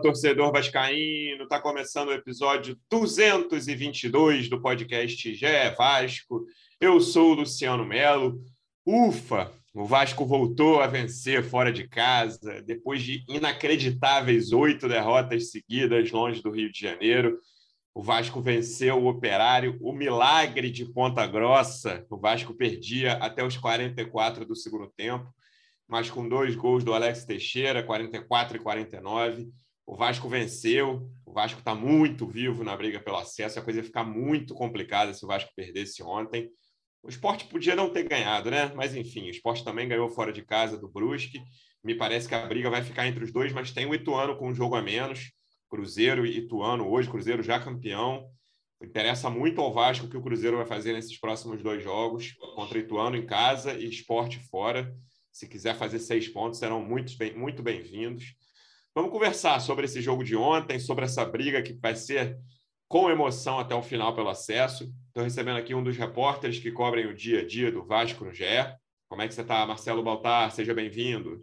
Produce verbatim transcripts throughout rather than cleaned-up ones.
torcedor vascaíno, está começando o episódio duzentos e vinte e dois do podcast G E Vasco. Eu sou o Luciano Melo. Ufa, o Vasco voltou a vencer fora de casa, depois de inacreditáveis oito derrotas seguidas longe do Rio de Janeiro. O Vasco venceu o Operário, o milagre de Ponta Grossa. O Vasco perdia até os quarenta e quatro do segundo tempo, mas com dois gols do Alex Teixeira, quarenta e quatro e quarenta e nove. O Vasco venceu, o Vasco está muito vivo na briga pelo acesso, a coisa ia ficar muito complicada se o Vasco perdesse ontem. O Sport podia não ter ganhado, né? Mas, enfim, o Sport também ganhou fora de casa do Brusque. Me parece que a briga vai ficar entre os dois, mas tem o Ituano com um jogo a menos. Cruzeiro e Ituano hoje, Cruzeiro já campeão. Interessa muito ao Vasco o que o Cruzeiro vai fazer nesses próximos dois jogos, contra Ituano em casa e Sport fora. Se quiser fazer seis pontos, serão muito, bem, muito bem-vindos. Vamos conversar sobre esse jogo de ontem, sobre essa briga que vai ser com emoção até o final pelo acesso. Estou recebendo aqui um dos repórteres que cobrem o dia a dia do Vasco no G E. Como é que você está, Marcelo Baltar? Seja bem-vindo.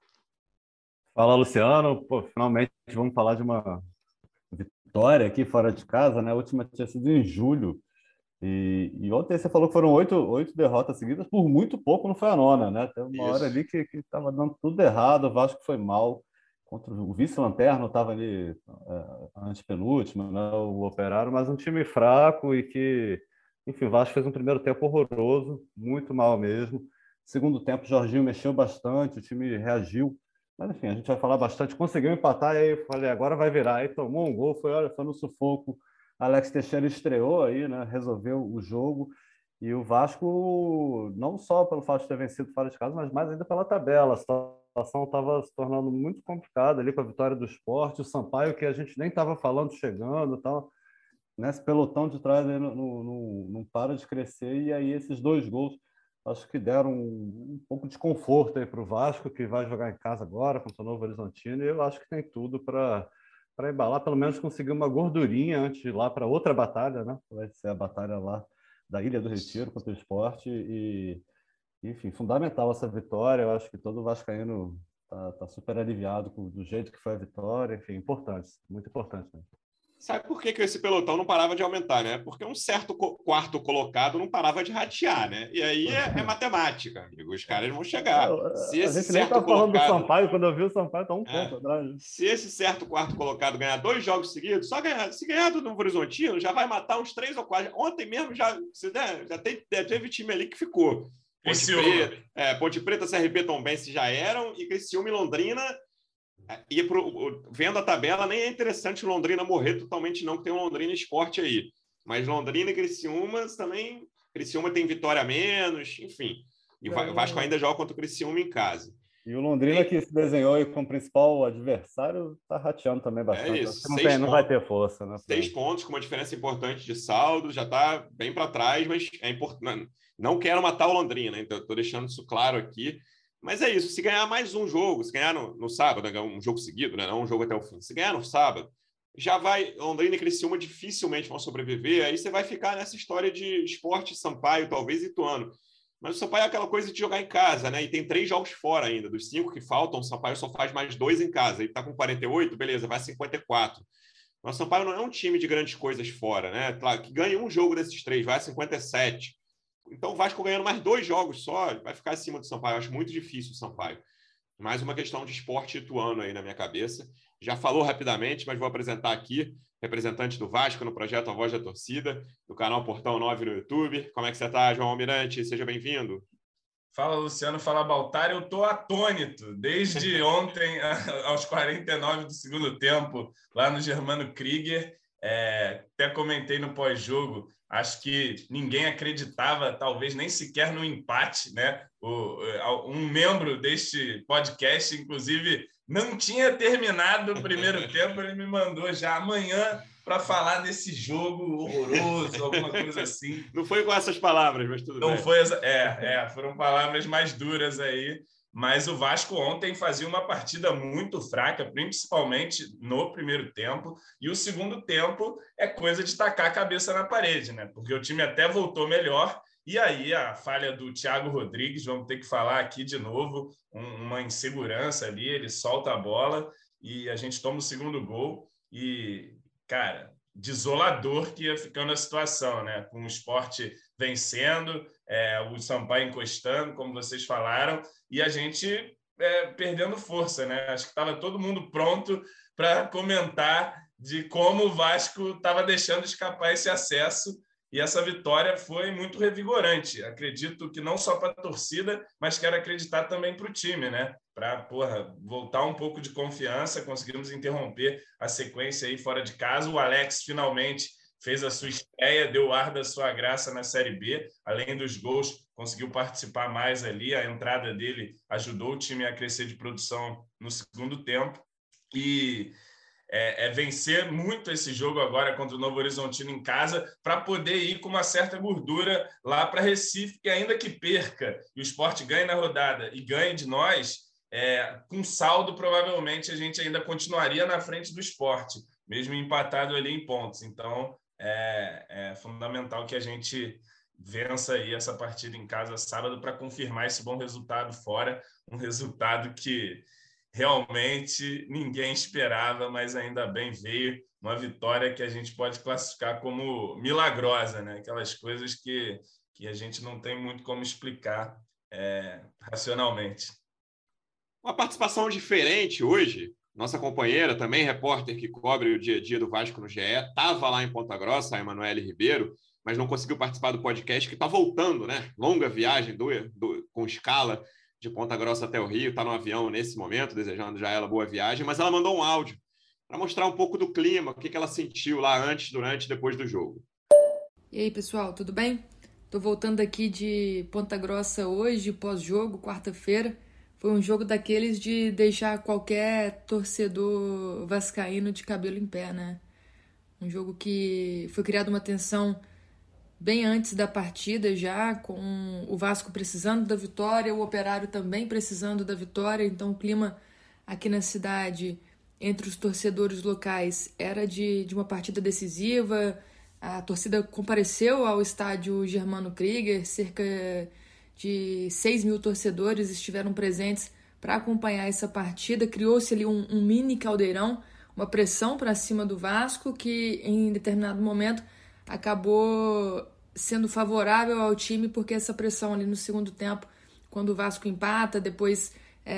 Fala, Luciano. Pô, finalmente vamos falar de uma vitória aqui fora de casa, né? A última tinha sido em julho. E, e ontem você falou que foram oito, oito derrotas seguidas, por muito pouco não foi a nona, né? Teve uma Isso. hora ali que estava dando tudo errado, o Vasco foi mal. Contra o vice-lanterno, estava ali é, antepenúltimo, né? O Operário, mas um time fraco e que, enfim, o Vasco fez um primeiro tempo horroroso, muito mal mesmo. Segundo tempo, o Jorginho mexeu bastante, o time reagiu. Mas, enfim, a gente vai falar bastante. Conseguiu empatar, e aí eu falei, agora vai virar. Aí tomou um gol, foi, olha, foi no sufoco. Alex Teixeira estreou aí, né? Resolveu o jogo. E o Vasco, não só pelo fato de ter vencido fora de casa, mas mais ainda pela tabela. A situação estava se tornando muito complicada ali com a vitória do Sport. O Sampaio, que a gente nem estava falando, chegando e tal. Nesse pelotão de trás aí não, não, não para de crescer. E aí esses dois gols acho que deram um, um pouco de conforto aí para o Vasco, que vai jogar em casa agora contra o Novo Horizontino. E eu acho que tem tudo para para embalar, pelo menos conseguir uma gordurinha antes de ir lá para outra batalha, né? Vai ser a batalha lá da Ilha do Retiro contra o Sport. E, enfim, fundamental essa vitória. Eu acho que todo vascaíno tá, tá super aliviado com, do jeito que foi a vitória. Enfim, importante, muito importante, né? Sabe por que, que esse pelotão não parava de aumentar, né? Porque um certo co- quarto colocado não parava de ratear, né? E aí é, é matemática, amigo. Os caras vão chegar. Se A esse gente nem certo estava falando do colocado... Sampaio, quando eu vi o Sampaio, tá um É, ponto atrás. se esse certo quarto colocado ganhar dois jogos seguidos, só ganhar, se ganhar do Novo Horizontino, já vai matar uns três ou quatro. Ontem mesmo já, se der, já, tem, já teve time ali que ficou. Ponte Preta, é, Ponte Preta, C R P Tombense já eram, e Criciúma e Londrina... E pro, vendo a tabela, nem é interessante Londrina morrer totalmente, não, que tem um Londrina Esporte aí. Mas Londrina e Criciúma também. Criciúma tem vitória a menos, enfim. E o Vasco ainda joga contra o Criciúma em casa. E o Londrina, tem... que se desenhou aí como principal adversário, tá rateando também bastante. É isso. Não, Seis tem, não vai ter força, né? Seis pontos com uma diferença importante de saldo, já está bem para trás, mas é importante. Não quero matar o Londrina, então estou deixando isso claro aqui. Mas é isso, se ganhar mais um jogo, se ganhar no, no sábado, um jogo seguido, né? Não um jogo até o fim, se ganhar no sábado, já vai, Londrina e Criciúma dificilmente vão sobreviver, aí você vai ficar nessa história de Sport, Sampaio, talvez Ituano. Mas o Sampaio é aquela coisa de jogar em casa, né? E tem três jogos fora ainda, dos cinco que faltam, o Sampaio só faz mais dois em casa, ele está com quarenta e oito, beleza, vai cinquenta e quatro. Mas o Sampaio não é um time de grandes coisas fora, né? Claro, que ganha um jogo desses três, vai a cinquenta e sete. Então, o Vasco ganhando mais dois jogos só, vai ficar acima do Sampaio. Eu acho muito difícil o Sampaio. Mais uma questão de esporte ituano aí na minha cabeça. Já falou rapidamente, mas vou apresentar aqui representante do Vasco no projeto A Voz da Torcida, do canal Portão nove no YouTube. Como é que você está, João Almirante? Seja bem-vindo. Fala, Luciano. Fala, Baltar. Eu estou atônito. Desde ontem, aos quarenta e nove do segundo tempo, lá no Germano Krieger. É, até comentei no pós-jogo, acho que ninguém acreditava, talvez nem sequer no empate, né? O, um membro deste podcast, inclusive, não tinha terminado o primeiro tempo, ele me mandou já amanhã para falar desse jogo horroroso, alguma coisa assim. Não foi com essas palavras, mas tudo não bem. Foi, é, é, foram palavras mais duras aí. Mas o Vasco ontem fazia uma partida muito fraca, principalmente no primeiro tempo. E o segundo tempo é coisa de tacar a cabeça na parede, né? Porque o time até voltou melhor. E aí a falha do Thiago Rodrigues, vamos ter que falar aqui de novo, um, uma insegurança ali, ele solta a bola. e a gente toma o segundo gol e, cara, desolador que ia ficando a situação, né? Com o Sport vencendo, é, o Sampaio encostando, como vocês falaram, e a gente é, perdendo força, né? Acho que estava todo mundo pronto para comentar de como o Vasco estava deixando escapar esse acesso, e essa vitória foi muito revigorante. Acredito que não só para a torcida, mas quero acreditar também para o time, né? Para, porra, voltar um pouco de confiança, conseguimos interromper a sequência aí fora de casa. O Alex finalmente fez a sua estreia, deu o ar da sua graça na Série B, além dos gols, conseguiu participar mais ali, a entrada dele ajudou o time a crescer de produção no segundo tempo, e É, é vencer muito esse jogo agora contra o Novo Horizontino em casa para poder ir com uma certa gordura lá para Recife, que ainda que perca e o Sport ganhe na rodada e ganhe de nós, é, com saldo provavelmente a gente ainda continuaria na frente do Sport, mesmo empatado ali em pontos. Então é, é fundamental que a gente vença aí essa partida em casa sábado para confirmar esse bom resultado fora, um resultado que realmente ninguém esperava, mas ainda bem veio uma vitória que a gente pode classificar como milagrosa, né? Aquelas coisas que, que a gente não tem muito como explicar é, racionalmente. Uma participação diferente hoje. Nossa companheira, também repórter que cobre o dia a dia do Vasco no G E, estava lá em Ponta Grossa, a Emanuele Ribeiro, mas não conseguiu participar do podcast, que está voltando, né? Longa viagem do, do, com escala de Ponta Grossa até o Rio, está no avião nesse momento, desejando já ela boa viagem, mas ela mandou um áudio para mostrar um pouco do clima, o que ela sentiu lá antes, durante e depois do jogo. E aí, pessoal, tudo bem? Tô voltando aqui de Ponta Grossa hoje, pós-jogo, quarta-feira. Foi um jogo daqueles de deixar qualquer torcedor vascaíno de cabelo em pé, né? Um jogo que foi criada uma tensão bem antes da partida já, com o Vasco precisando da vitória, o Operário também precisando da vitória, então o clima aqui na cidade, entre os torcedores locais, era de, de uma partida decisiva. A torcida compareceu ao estádio Germano Krieger, cerca de seis mil torcedores estiveram presentes para acompanhar essa partida, criou-se ali um, um mini caldeirão, uma pressão para cima do Vasco, que em determinado momento acabou sendo favorável ao time, porque essa pressão ali no segundo tempo, quando o Vasco empata, depois,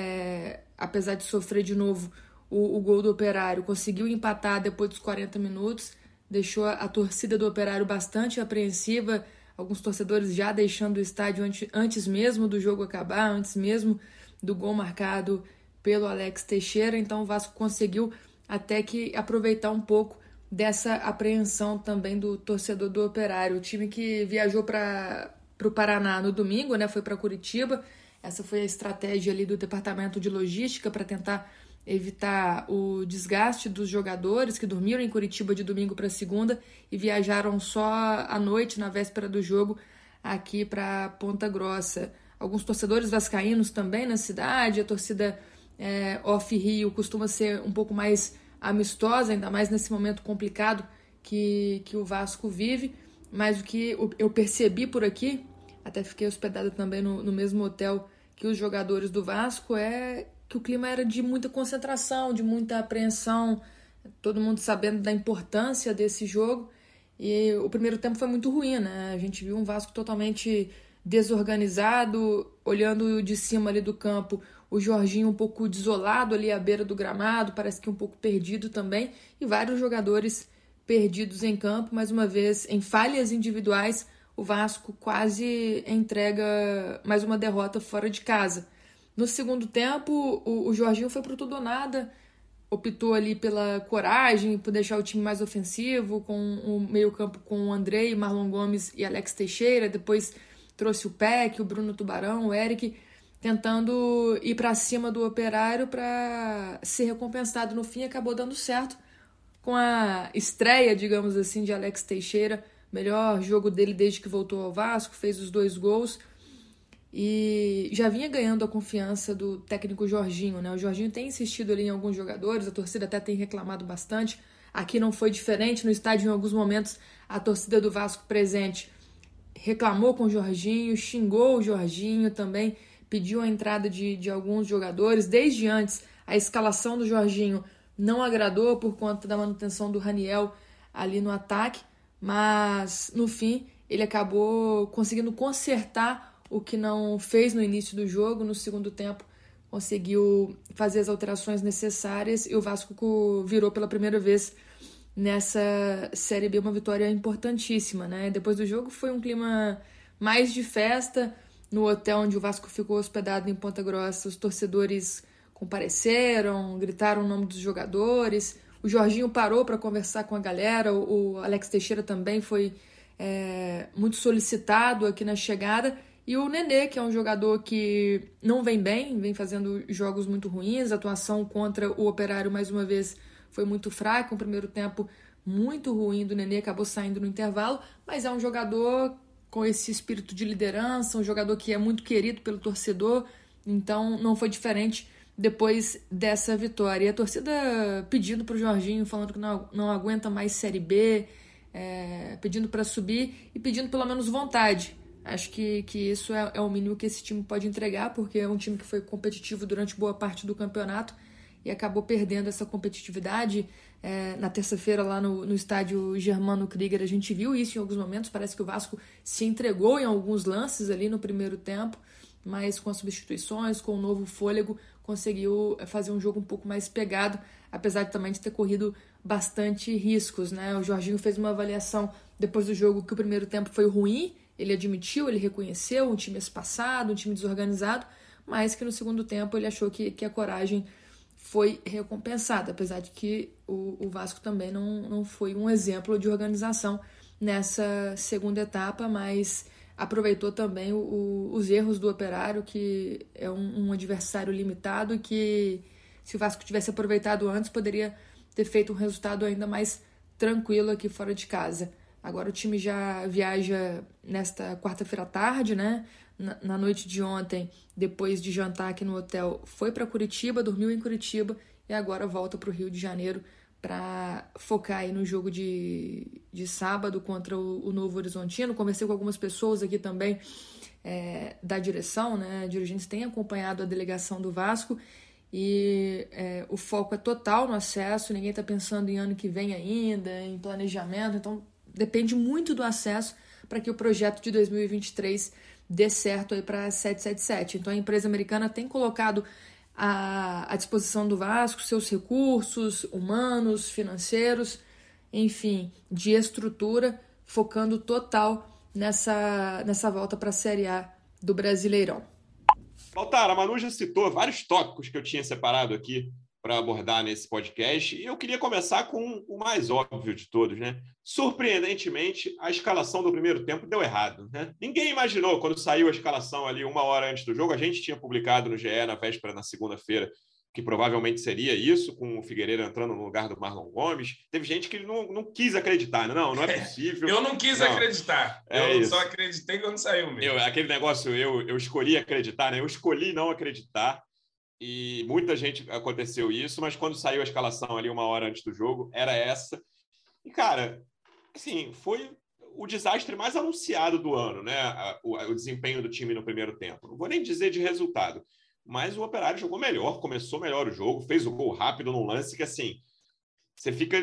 é, apesar de sofrer de novo o, o gol do Operário, conseguiu empatar depois dos quarenta minutos, deixou a, a torcida do Operário bastante apreensiva, alguns torcedores já deixando o estádio antes, antes mesmo do jogo acabar, antes mesmo do gol marcado pelo Alex Teixeira, então o Vasco conseguiu até que aproveitar um pouco dessa apreensão também do torcedor do Operário. O time que viajou para o Paraná no domingo, né, foi para Curitiba. Essa foi a estratégia ali do departamento de logística para tentar evitar o desgaste dos jogadores que dormiram em Curitiba de domingo para segunda e viajaram só à noite, na véspera do jogo, aqui para Ponta Grossa. Alguns torcedores vascaínos também na cidade. A torcida é, off-Rio costuma ser um pouco mais amistosa, ainda mais nesse momento complicado que, que o Vasco vive, mas o que eu percebi por aqui, até fiquei hospedado também no, no mesmo hotel que os jogadores do Vasco, é que o clima era de muita concentração, de muita apreensão, todo mundo sabendo da importância desse jogo, e o primeiro tempo foi muito ruim, né? A gente viu um Vasco totalmente desorganizado, olhando de cima ali do campo, o Jorginho um pouco desolado ali à beira do gramado, parece que um pouco perdido também, e vários jogadores perdidos em campo. Mais uma vez, em falhas individuais, o Vasco quase entrega mais uma derrota fora de casa. No segundo tempo, o, o Jorginho foi pro tudo ou nada, optou ali pela coragem, por deixar o time mais ofensivo, com o meio-campo com o Andrei, Marlon Gomes e Alex Teixeira, depois trouxe o Peck, o Bruno Tubarão, o Eric, tentando ir para cima do Operário para ser recompensado. No fim, acabou dando certo com a estreia, digamos assim, de Alex Teixeira, melhor jogo dele desde que voltou ao Vasco, fez os dois gols e já vinha ganhando a confiança do técnico Jorginho, né? O Jorginho tem insistido ali em alguns jogadores, a torcida até tem reclamado bastante. Aqui não foi diferente, no estádio em alguns momentos a torcida do Vasco presente reclamou com o Jorginho, xingou o Jorginho também, pediu a entrada de, de alguns jogadores. Desde antes A escalação do Jorginho não agradou por conta da manutenção do Raniel ali no ataque, mas no fim ele acabou conseguindo consertar o que não fez no início do jogo. No segundo tempo conseguiu fazer as alterações necessárias e o Vasco virou pela primeira vez nessa Série B uma vitória importantíssima, né? Depois do jogo foi um clima mais de festa no hotel onde o Vasco ficou hospedado em Ponta Grossa. Os torcedores compareceram, gritaram o nome dos jogadores. O Jorginho parou para conversar com a galera. O Alex Teixeira também foi é, muito solicitado aqui na chegada. E o Nenê, que é um jogador que não vem bem, vem fazendo jogos muito ruins. A atuação contra o Operário, mais uma vez, foi muito fraca. Um primeiro tempo muito ruim do Nenê, acabou saindo no intervalo. Mas é um jogador com esse espírito de liderança, um jogador que é muito querido pelo torcedor. Então não foi diferente depois dessa vitória. E a torcida pedindo para o Jorginho, falando que não, não aguenta mais Série B, é, pedindo para subir e pedindo pelo menos vontade. Acho que, que isso é, é o mínimo que esse time pode entregar, porque é um time que foi competitivo durante boa parte do campeonato e acabou perdendo essa competitividade. É, na terça-feira, lá no, no estádio Germano Krieger, a gente viu isso em alguns momentos. Parece que o Vasco se entregou em alguns lances ali no primeiro tempo, mas com as substituições, com o novo fôlego, conseguiu fazer um jogo um pouco mais pegado, apesar de também de ter corrido bastante riscos, né? O Jorginho fez uma avaliação depois do jogo que o primeiro tempo foi ruim. Ele admitiu, ele reconheceu um time espaçado, um time desorganizado, mas que no segundo tempo ele achou que, que a coragem foi recompensada, apesar de que o, o Vasco também não, não foi um exemplo de organização nessa segunda etapa, mas aproveitou também o, o, os erros do Operário, que é um, um adversário limitado e que, se o Vasco tivesse aproveitado antes, poderia ter feito um resultado ainda mais tranquilo aqui fora de casa. Agora o time já viaja nesta quarta-feira à tarde, né? Na, na noite de ontem, depois de jantar aqui no hotel, foi para Curitiba, dormiu em Curitiba e agora volta para o Rio de Janeiro para focar aí no jogo de, de sábado contra o, o Novo Horizontino. Conversei com algumas pessoas aqui também é, da direção, né? Dirigentes têm acompanhado a delegação do Vasco e é, o foco é total no acesso. Ninguém está pensando em ano que vem ainda, em planejamento, então depende muito do acesso para que o projeto de dois mil e vinte e três dê certo aí para sete sete sete. Então a empresa americana tem colocado à, à disposição do Vasco seus recursos humanos, financeiros, enfim, de estrutura, focando total nessa, nessa volta para a Série A do Brasileirão. Baltar, a Manu já citou vários tópicos que eu tinha separado aqui para abordar nesse podcast, e eu queria começar com o mais óbvio de todos, né? Surpreendentemente, a escalação do primeiro tempo deu errado, né? Ninguém imaginou, quando saiu a escalação ali uma hora antes do jogo, a gente tinha publicado no G E na véspera, na segunda-feira, que provavelmente seria isso, com o Figueiredo entrando no lugar do Marlon Gomes. Teve gente que não, não quis acreditar, né? Não, não é possível. Eu não quis não. acreditar. É eu isso. só acreditei quando saiu mesmo. Eu, aquele negócio, eu, eu escolhi acreditar, né? Eu escolhi não acreditar. E muita gente aconteceu isso, mas quando saiu a escalação ali uma hora antes do jogo, era essa. E, cara, assim, foi o desastre mais anunciado do ano, né? O, o desempenho do time no primeiro tempo. Não vou nem dizer de resultado, mas o Operário jogou melhor, começou melhor o jogo, fez o gol rápido num lance que, assim, você fica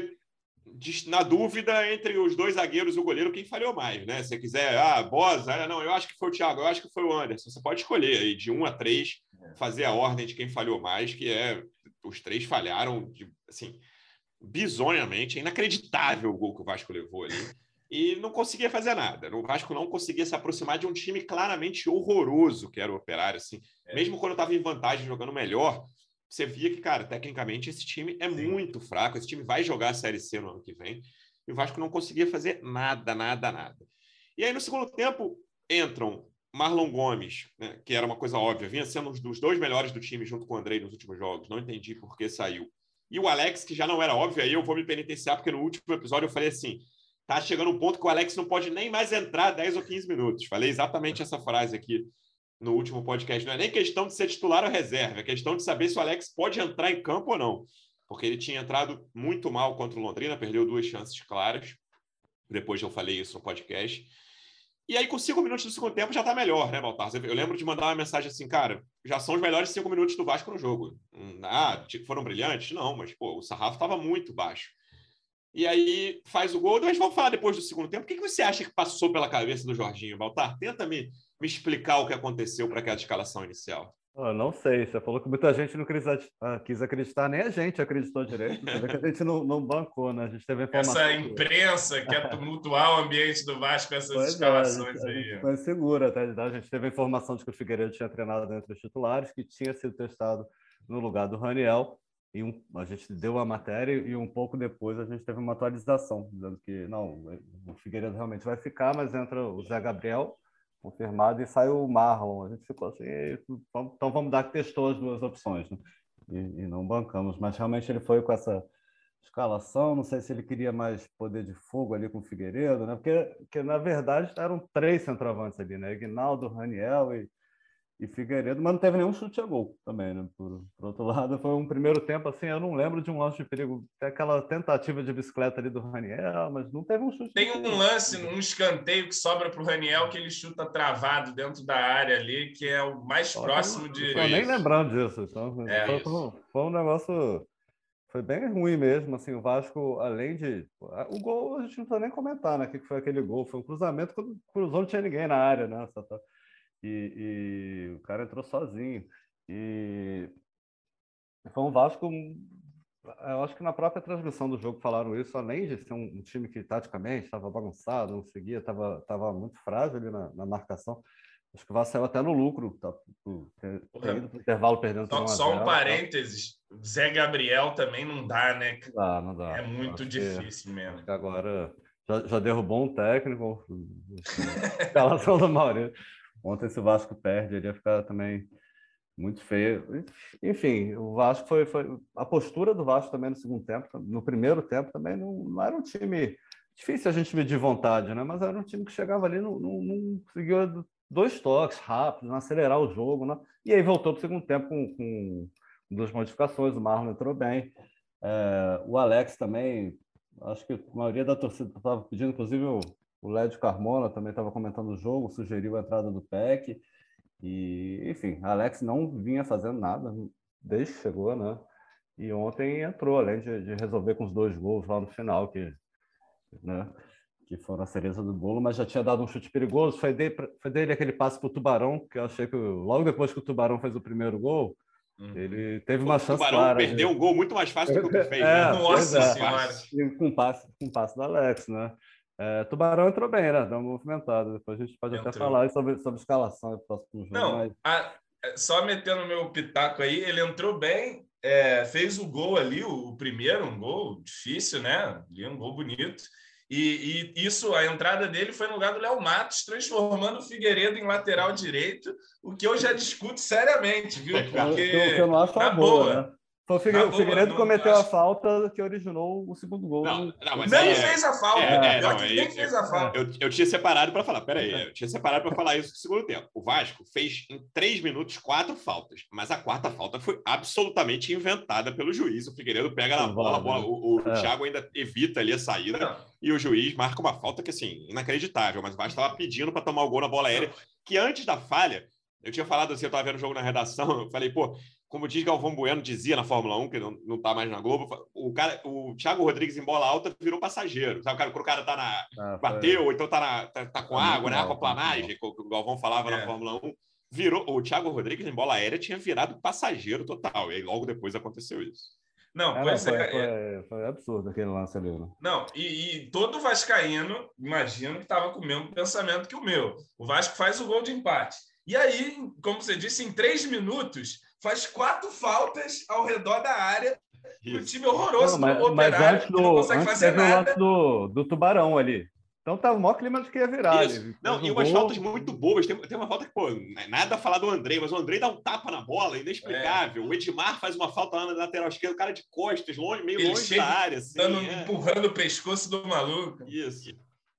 na dúvida entre os dois zagueiros e o goleiro quem falhou mais, né? Se você quiser, ah, Bosa, não, eu acho que foi o Thiago, eu acho que foi o Anderson. Você pode escolher aí, de um a três, fazer a ordem de quem falhou mais, que é os três falharam, de, assim, bizonhamente. É inacreditável o gol que o Vasco levou ali. E não conseguia fazer nada. O Vasco não conseguia se aproximar de um time claramente horroroso, que era o Operário. Assim. É. Mesmo quando estava em vantagem, jogando melhor, você via que, cara, tecnicamente esse time é Sim. muito fraco. Esse time vai jogar a Série C no ano que vem. E o Vasco não conseguia fazer nada, nada, nada. E aí, no segundo tempo, entram Marlon Gomes, né, que era uma coisa óbvia, vinha sendo um dos dois melhores do time junto com o Andrei nos últimos jogos. Não entendi por que saiu. E o Alex, que já não era óbvio, aí eu vou me penitenciar, porque no último episódio eu falei assim, tá chegando um ponto que o Alex não pode nem mais entrar dez ou quinze minutos. Falei exatamente essa frase aqui no último podcast. Não é nem questão de ser titular ou reserva, é questão de saber se o Alex pode entrar em campo ou não. Porque ele tinha entrado muito mal contra o Londrina, perdeu duas chances claras. Depois eu falei isso no podcast. E aí, com cinco minutos do segundo tempo, já tá melhor, né, Baltar? Eu lembro de mandar uma mensagem assim, cara, já são os melhores cinco minutos do Vasco no jogo. Ah, foram brilhantes? Não, mas, pô, o sarrafo estava muito baixo. E aí, faz o gol. Mas vamos falar depois do segundo tempo. O que você acha que passou pela cabeça do Jorginho, Baltar? Tenta me, me explicar o que aconteceu para aquela escalação inicial. Eu não sei, você falou que muita gente não quis, quis acreditar, nem a gente acreditou direito. Você vê que a gente não, não bancou, né? A gente teve a informação. Essa imprensa que quer tumultuar o ambiente do Vasco com essas pois escalações é, a gente, aí. A gente foi inseguro até. A gente teve a informação de que o Figueiredo tinha treinado entre os titulares, que tinha sido testado no lugar do Raniel. E um, a gente deu uma matéria e um pouco depois a gente teve uma atualização, dizendo que não, o Figueiredo realmente vai ficar, mas entra o Zé Gabriel, confirmado, e sai o Marlon. A gente ficou assim, então vamos dar que testou as duas opções, né? e, e não bancamos, mas realmente ele foi com essa escalação, não sei se ele queria mais poder de fogo ali com o Figueiredo, né? Porque, porque na verdade eram três centroavantes ali, né? Ignaldo, Raniel e, e Figueiredo, mas não teve nenhum chute a gol também, né? Por, por outro lado, foi um primeiro tempo assim, eu não lembro de um lance de perigo, tem aquela tentativa de bicicleta ali do Raniel, mas não teve um chute. Tem um lance, um escanteio que sobra para o Raniel, que ele chuta travado dentro da área ali, que é o mais Só próximo de... Não nem lembrando disso, então é foi, foi, foi um negócio... Foi bem ruim mesmo, assim, o Vasco, além de... O gol a gente não precisa nem comentar, né? O que foi aquele gol? Foi um cruzamento, quando cruzou não tinha ninguém na área, né? Só tá... E, e o cara entrou sozinho. E foi um Vasco. Eu acho que na própria transmissão do jogo falaram isso, além de ser um, um time que taticamente estava bagunçado, não seguia, estava tava muito frágil ali na, na marcação. Acho que o Vasco saiu até no lucro, tá, ter, ter ido para o intervalo perdendo. Só, só um parênteses: tá? Zé Gabriel também não dá, né? Não dá, não dá. É muito acho difícil que, mesmo. Acho que agora já, já derrubou um técnico. Escalação do Maurício. Ontem, se o Vasco perde, ele ia ficar também muito feio. Enfim, o Vasco foi, foi... A postura do Vasco também no segundo tempo, no primeiro tempo também, não, não era um time... Difícil a gente medir vontade, né? Mas era um time que chegava ali, não, não, não conseguiu dois toques rápidos, não acelerar o jogo, né? E aí voltou para o segundo tempo com, com duas modificações, o Marlon entrou bem. É, o Alex também, acho que a maioria da torcida estava pedindo, inclusive o O Lédio Carmona também estava comentando o jogo, sugeriu a entrada do P E C. E, enfim, Alex não vinha fazendo nada desde que chegou, né? E ontem entrou, além de, de resolver com os dois gols lá no final, que, né, que foram a cereja do bolo, mas já tinha dado um chute perigoso. Foi dele, foi dele aquele passe para o Tubarão, que eu achei que logo depois que o Tubarão fez o primeiro gol, Uhum. ele teve uma o chance clara. O Tubarão perdeu de... um gol muito mais fácil do que o que fez. É, né? Nossa é. Senhora! Com passe, com passe do Alex, né? É, Tubarão entrou bem, né? Deu uma movimentada. Depois a gente pode entrou. até falar sobre, sobre escalação do próximo jogo. Não, mas... a, só metendo o meu pitaco aí, ele entrou bem, é, fez o gol ali, o, o primeiro, um gol difícil, né? Um gol bonito. E, e isso, a entrada dele foi no lugar do Léo Matos, transformando o Figueiredo em lateral direito, o que eu já discuto seriamente, viu? Porque eu, eu não acho uma boa, boa, né? O Figueiredo, boa, Figueiredo não, cometeu não acho... a falta que originou o segundo gol. Não, não, mas nem é, fez a falta. É, é, não, não, nem eu, fez a falta. Eu, eu tinha separado para falar, peraí, eu tinha separado para falar isso no segundo tempo. O Vasco fez em três minutos quatro faltas, mas a quarta falta foi absolutamente inventada pelo juiz. O Figueiredo pega na bola, a bola o, o, é. o Thiago ainda evita ali a saída não. e o juiz marca uma falta que, assim, inacreditável, mas o Vasco estava pedindo para tomar o gol na bola aérea, que antes da falha, eu tinha falado assim, eu estava vendo o jogo na redação, eu falei, pô, como diz Galvão Bueno, dizia na Fórmula um, que não, não tá mais na Globo, o, cara, o Thiago Rodrigues em bola alta virou passageiro. Sabe, quando o cara tá na. Ah, bateu, ou então tá, na, tá, tá com ah, água, né? Aquaplanagem, que o Galvão falava é. na Fórmula um. Virou, o Thiago Rodrigues em bola aérea tinha virado passageiro total. E aí logo depois aconteceu isso. Não, é, pois não, foi, é. Foi, foi absurdo aquele lance ali. Né? Não, e, e todo vascaíno, imagino que estava com o mesmo pensamento que o meu. O Vasco faz o gol de empate. E aí, como você disse, em três minutos, faz quatro faltas ao redor da área. Isso. O time horroroso não, mas, do Operário, mas antes do, que não consegue antes fazer nada. O lance do, do Tubarão ali. Então tava o maior clima de que ia virar. Isso. Não, e umas gol. faltas muito bobas. Tem, tem uma falta que, pô, nada a falar do Andrei, mas o Andrei dá um tapa na bola, inexplicável. É. O Edmar faz uma falta lá na lateral esquerda, o cara de costas, longe, meio Ele longe da área. Assim, dando, é. empurrando o pescoço do maluco. Isso.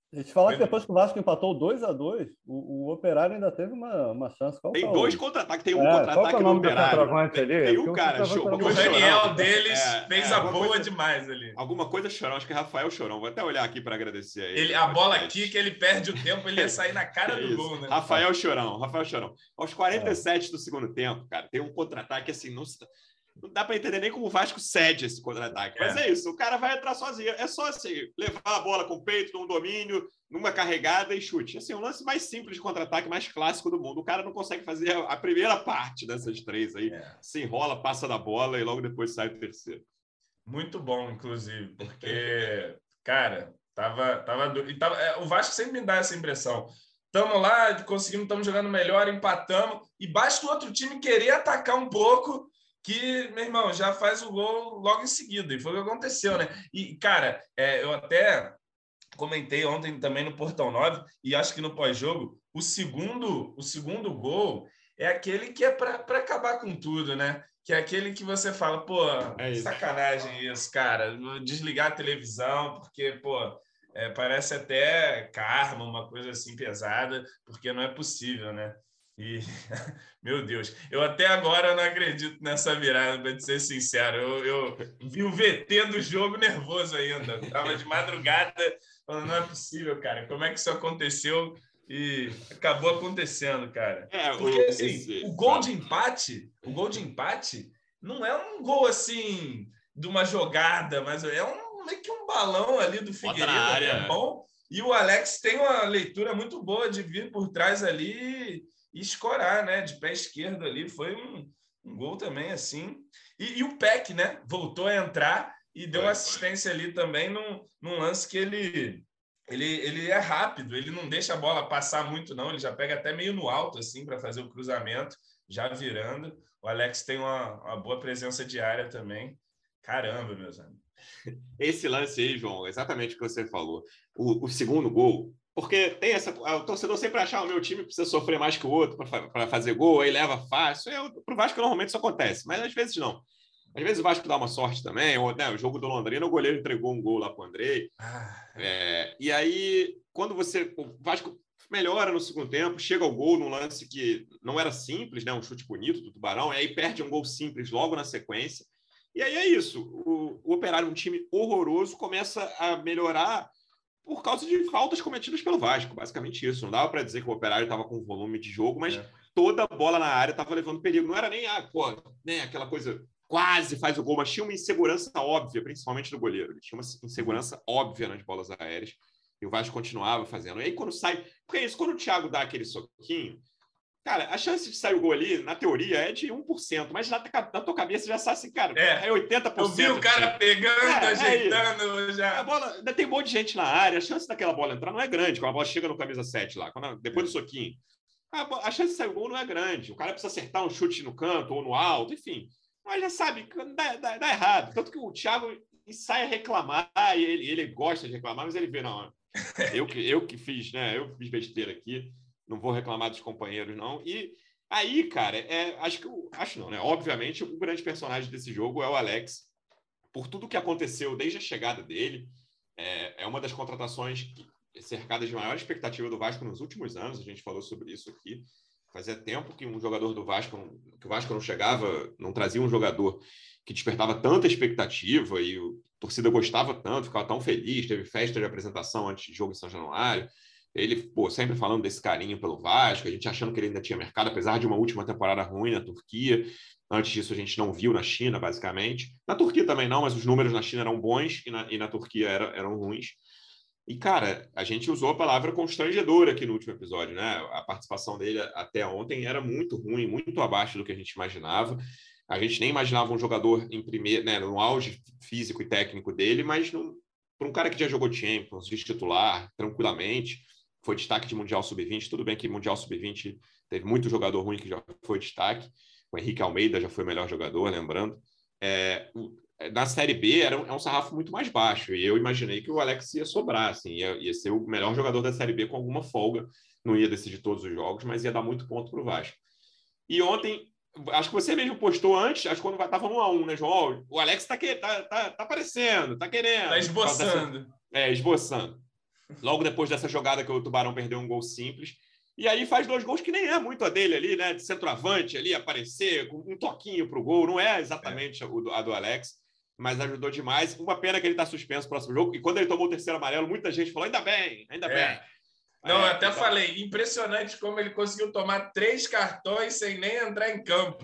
A gente fala que depois que o Vasco empatou dois a dois, o, o Operário ainda teve uma, uma chance. Qual tem tá dois o... contra-ataques, tem um é, contra-ataque qual é o no nome do Operário. centroavante ali? Tem um o cara, show, O o Raniel Chorão. deles É, fez é, a alguma boa coisa- demais ali. Alguma coisa Chorão, acho que é Rafael Chorão. Vou até olhar aqui para agradecer a ele. Ele, a bola aqui, que ele perde o tempo, ele ia sair na cara É do isso. gol, né? Rafael Chorão, Rafael Chorão. Aos quarenta e sete do segundo tempo, cara, tem um contra-ataque assim, não, se- não dá para entender nem como o Vasco cede esse contra-ataque. Mas É. é isso, o cara vai entrar sozinho. É só assim, levar a bola com o peito, num domínio, numa carregada e chute. Assim, o lance mais simples de contra-ataque, mais clássico do mundo. O cara não consegue fazer a primeira parte dessas três aí. É. Se enrola, passa da bola e logo depois sai o terceiro. Muito bom, inclusive, porque, cara, tava, tava, do... e tava é, o Vasco sempre me dá essa impressão. Estamos lá, conseguimos, estamos jogando melhor, empatamos, e basta o outro time querer atacar um pouco, que, meu irmão, já faz o gol logo em seguida. E foi o que aconteceu, né? E, cara, é, eu até comentei ontem também no Portão nove, e acho que no pós-jogo, o segundo, o segundo gol é aquele que é para acabar com tudo, né? Que é aquele que você fala, pô, É isso. sacanagem isso, cara. Vou desligar a televisão, porque, pô, é, parece até karma, uma coisa assim pesada, porque não é possível, né? E, meu Deus, eu até agora não acredito nessa virada, para ser sincero. Eu, eu vi o V T do jogo nervoso ainda. Tava de madrugada, falando, não é possível, cara. Como é que isso aconteceu? E acabou acontecendo, cara. É, Porque, o- assim, esse- o gol de empate, o gol de empate não é um gol, assim, de uma jogada, mas é um, meio que um balão ali do Bota na Figueiredo, área. é bom. E o Alex tem uma leitura muito boa de vir por trás ali e escorar, né? De pé esquerdo ali. Foi um, um gol também, assim. E, e o Peck, né? Voltou a entrar e deu Foi, uma assistência ali também num, num lance que ele... Ele, ele é rápido, ele não deixa a bola passar muito, não. Ele já pega até meio no alto, assim, para fazer o cruzamento, já virando. O Alex tem uma, uma boa presença de área também. Caramba, meus amigos. Esse lance aí, João, exatamente o que você falou. O, o segundo gol, porque tem essa. O torcedor sempre achar o meu time precisa sofrer mais que o outro para fazer gol, aí leva fácil. Para o Vasco, normalmente isso acontece, mas às vezes não. Às vezes o Vasco dá uma sorte também. Ou, né, o jogo do Londrina, o goleiro entregou um gol lá para o Andrei. Ah, É, e aí, quando você. O Vasco melhora no segundo tempo, chega ao gol num lance que não era simples, né? Um chute bonito do Tubarão, e aí perde um gol simples logo na sequência. E aí é isso. O, o Operário, um time horroroso, começa a melhorar por causa de faltas cometidas pelo Vasco. Basicamente isso. Não dava para dizer que o Operário estava com volume de jogo, mas é. toda a bola na área estava levando perigo. Não era nem ah, pô, né, aquela coisa quase faz o gol, mas tinha uma insegurança óbvia, principalmente do goleiro. Ele tinha uma insegurança óbvia nas bolas aéreas. E o Vasco continuava fazendo. E aí, quando sai. Porque é isso, quando o Thiago dá aquele soquinho, cara, a chance de sair o gol ali, na teoria, é de um por cento, mas na, na tua cabeça já sai assim, cara, é, é oitenta por cento. Eu vi o cara pegando, é, ajeitando. É já. A bola, ainda tem um monte de gente na área, a chance daquela bola entrar não é grande, quando a bola chega no camisa sete lá, quando, depois do soquinho. A, a chance de sair o gol não é grande. O cara precisa acertar um chute no canto ou no alto, enfim. Mas já sabe, dá, dá, dá errado. Tanto que o Thiago sai a reclamar, e ele, ele gosta de reclamar, mas ele vê, não, eu que, eu que fiz, né? Eu fiz besteira aqui, não vou reclamar dos companheiros, não. E aí, cara, é, acho que acho não, né? Obviamente, o grande personagem desse jogo é o Alex, por tudo que aconteceu desde a chegada dele. É, é uma das contratações que, cercadas de maior expectativa do Vasco nos últimos anos. A gente falou sobre isso aqui. Fazia tempo que um jogador do Vasco, que o Vasco não chegava, não trazia um jogador que despertava tanta expectativa e a torcida gostava tanto, ficava tão feliz, teve festa de apresentação antes de jogo em São Januário. Ele, pô, sempre falando desse carinho pelo Vasco, a gente achando que ele ainda tinha mercado, apesar de uma última temporada ruim na Turquia. Antes disso, a gente não viu na China, basicamente. Na Turquia também não, mas os números na China eram bons e na, e na Turquia era, eram ruins. E, cara, a gente usou a palavra constrangedor aqui no último episódio, né? A participação dele até ontem era muito ruim, muito abaixo do que a gente imaginava. A gente nem imaginava um jogador em primeiro, né, no auge físico e técnico dele, mas para um cara que já jogou Champions, de titular, tranquilamente, foi destaque de Mundial sub vinte. Tudo bem que Mundial sub vinte teve muito jogador ruim que já foi destaque. O Henrique Almeida já foi o melhor jogador, lembrando. É, na Série B era um, é um sarrafo muito mais baixo, e eu imaginei que o Alex ia sobrar, assim, ia, ia ser o melhor jogador da Série B com alguma folga, não ia decidir todos os jogos, mas ia dar muito ponto para o Vasco. E ontem, acho que você mesmo postou antes, acho que quando estava no a um, né, João? O Alex está tá, tá, tá aparecendo, está querendo. Está esboçando. Dessa, é, esboçando. logo depois dessa jogada que o Tubarão perdeu um gol simples. E aí faz dois gols que nem é muito a dele ali, né? De centroavante ali, aparecer, com um toquinho pro gol. Não é exatamente é. a do Alex, mas ajudou demais. Uma pena que ele tá suspenso no próximo jogo. E quando ele tomou o terceiro amarelo, muita gente falou, ainda bem, ainda é. bem. Não, é, eu até então... falei, impressionante como ele conseguiu tomar três cartões sem nem entrar em campo.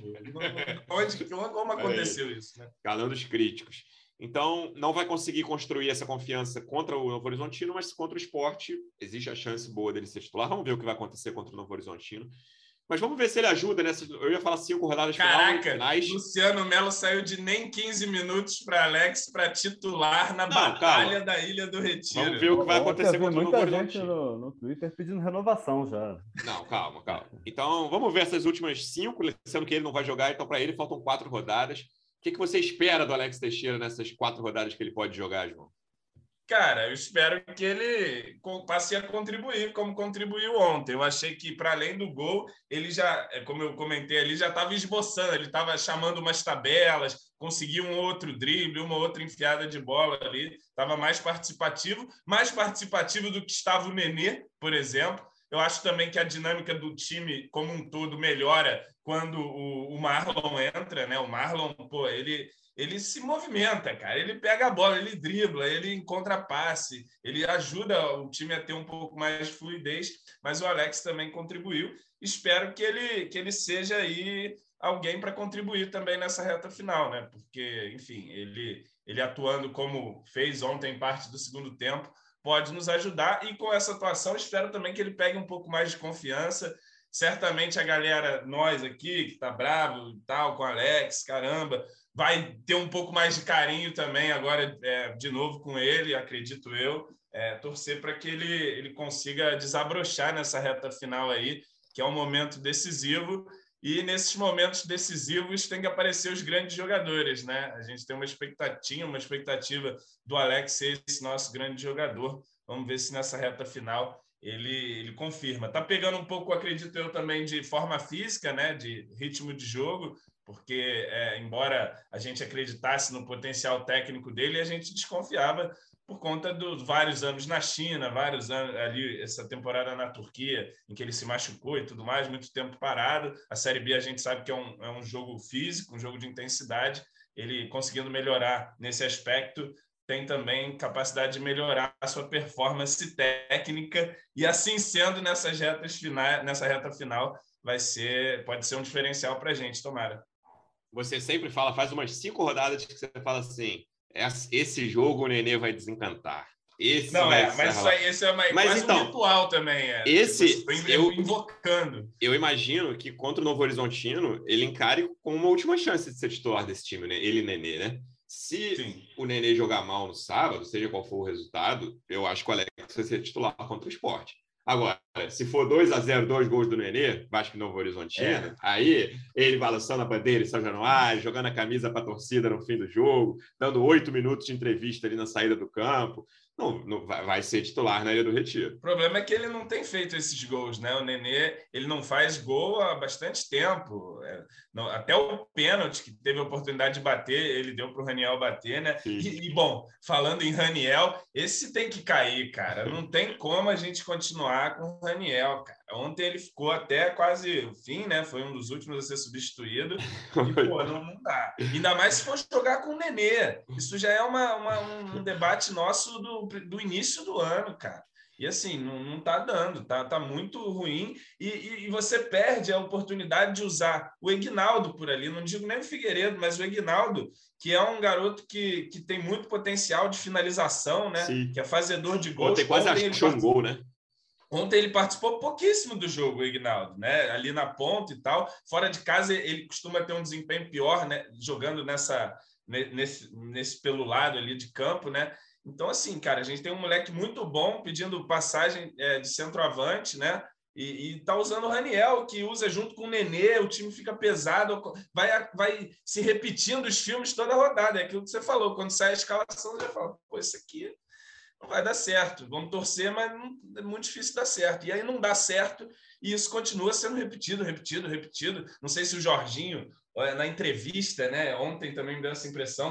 Onde, como aconteceu é isso, né? Calando os críticos. Então, não vai conseguir construir essa confiança contra o Novo Horizontino, mas contra o Sport existe a chance boa dele ser titular. Vamos ver o que vai acontecer contra o Novo Horizontino. Mas vamos ver se ele ajuda nessas... Eu ia falar cinco rodadas Caraca, finais. Luciano Melo saiu de nem quinze minutos para Alex para titular na não, Batalha calma. da Ilha do Retiro. Vamos ver o que vai acontecer contra o Novo Horizontino. Muita gente no, no Twitter pedindo renovação já. Não, calma, calma. Então, vamos ver essas últimas cinco, sendo que ele não vai jogar, então para ele faltam quatro rodadas. O que, que você espera do Alex Teixeira nessas quatro rodadas que ele pode jogar, João? Cara, eu espero que ele passe a contribuir como contribuiu ontem. Eu achei que, para além do gol, ele já, como eu comentei ali, já estava esboçando, ele estava chamando umas tabelas, conseguiu um outro drible, uma outra enfiada de bola ali, estava mais participativo, mais participativo do que estava o Nenê, por exemplo. Eu acho também que a dinâmica do time como um todo melhora quando o, o Marlon entra, né? O Marlon, pô, ele... ele se movimenta, cara. Ele pega a bola, ele dribla, ele encontra passe, ele ajuda o time a ter um pouco mais de fluidez, mas o Alex também contribuiu. Espero que ele, que ele seja aí alguém para contribuir também nessa reta final, né? Porque, enfim, ele, ele atuando como fez ontem parte do segundo tempo, pode nos ajudar. E com essa atuação, espero também que ele pegue um pouco mais de confiança. Certamente a galera, nós aqui, que está bravo e tal, com o Alex, caramba, vai ter um pouco mais de carinho também agora, é, de novo com ele, acredito eu, é, torcer para que ele, ele consiga desabrochar nessa reta final aí, que é um momento decisivo, e nesses momentos decisivos tem que aparecer os grandes jogadores, né? A gente tem uma expectativa, uma expectativa do Alex ser esse nosso grande jogador. Vamos ver se nessa reta final ele, ele confirma. Está pegando um pouco, acredito eu, também de forma física, né? De ritmo de jogo, porque, é, embora a gente acreditasse no potencial técnico dele, a gente desconfiava por conta dos vários anos na China, vários anos ali, essa temporada na Turquia, em que ele se machucou e tudo mais, muito tempo parado. A Série B a gente sabe que é um, é um jogo físico, um jogo de intensidade. Ele conseguindo melhorar nesse aspecto, tem também capacidade de melhorar a sua performance técnica, e assim sendo, nessas retas finais, nessa reta final, vai ser, pode ser um diferencial para a gente, tomara. Você sempre fala, faz umas cinco rodadas que você fala assim, esse jogo o Nenê vai desencantar. Esse não, vai é, mas isso aí, esse é uma, mas, quase então, um ritual também. É. Esse, eu, invocando. Eu imagino que contra o Novo Horizontino, ele encare com uma última chance de ser titular desse time, né? Ele e Nenê, né? Se Sim. o Nenê jogar mal no sábado, seja qual for o resultado, eu acho que o Alex vai ser titular contra o Sport. Agora, se for dois a zero, dois gols do Nenê, Vasco e Novo Horizontino, é. aí ele balançando a bandeira em São Januário, jogando a camisa para a torcida no fim do jogo, dando oito minutos de entrevista ali na saída do campo. Não, não vai, vai ser titular na Ilha do Retiro. O problema é que ele não tem feito esses gols, né? O Nenê, ele não faz gol há bastante tempo. É, não, até o pênalti que teve a oportunidade de bater, ele deu para o Raniel bater, né? E, e, bom, falando em Raniel, esse tem que cair, cara. Não tem como a gente continuar com o Raniel, cara. Ontem ele ficou até quase o fim, né? Foi um dos últimos a ser substituído. E, pô, não, não dá. Ainda mais se for jogar com o Nenê. Isso já é uma, uma, um debate nosso do, do início do ano, cara. E assim, não, não tá dando, tá, tá muito ruim. E, e, e você perde a oportunidade de usar o Eguinaldo por ali. Não digo nem o Figueiredo, mas o Eguinaldo, que é um garoto que, que tem muito potencial de finalização, né? Sim. Que é fazedor de gols. Ontem quase achou um gol, né? Ontem ele participou pouquíssimo do jogo, o Eguinaldo, né? Ali na ponta e tal. Fora de casa, ele costuma ter um desempenho pior, né? Jogando nessa, nesse, nesse pelo lado ali de campo, né? Então, assim, cara, a gente tem um moleque muito bom pedindo passagem é, de centroavante, né? E, e tá usando o Raniel, que usa junto com o Nenê, o time fica pesado, vai, vai se repetindo os filmes toda a rodada. É aquilo que você falou, quando sai a escalação, você fala, pô, isso aqui não vai dar certo, vamos torcer, mas não, é muito difícil dar certo. E aí não dá certo e isso continua sendo repetido, repetido, repetido. Não sei se o Jorginho, na entrevista, né, ontem também me deu essa impressão,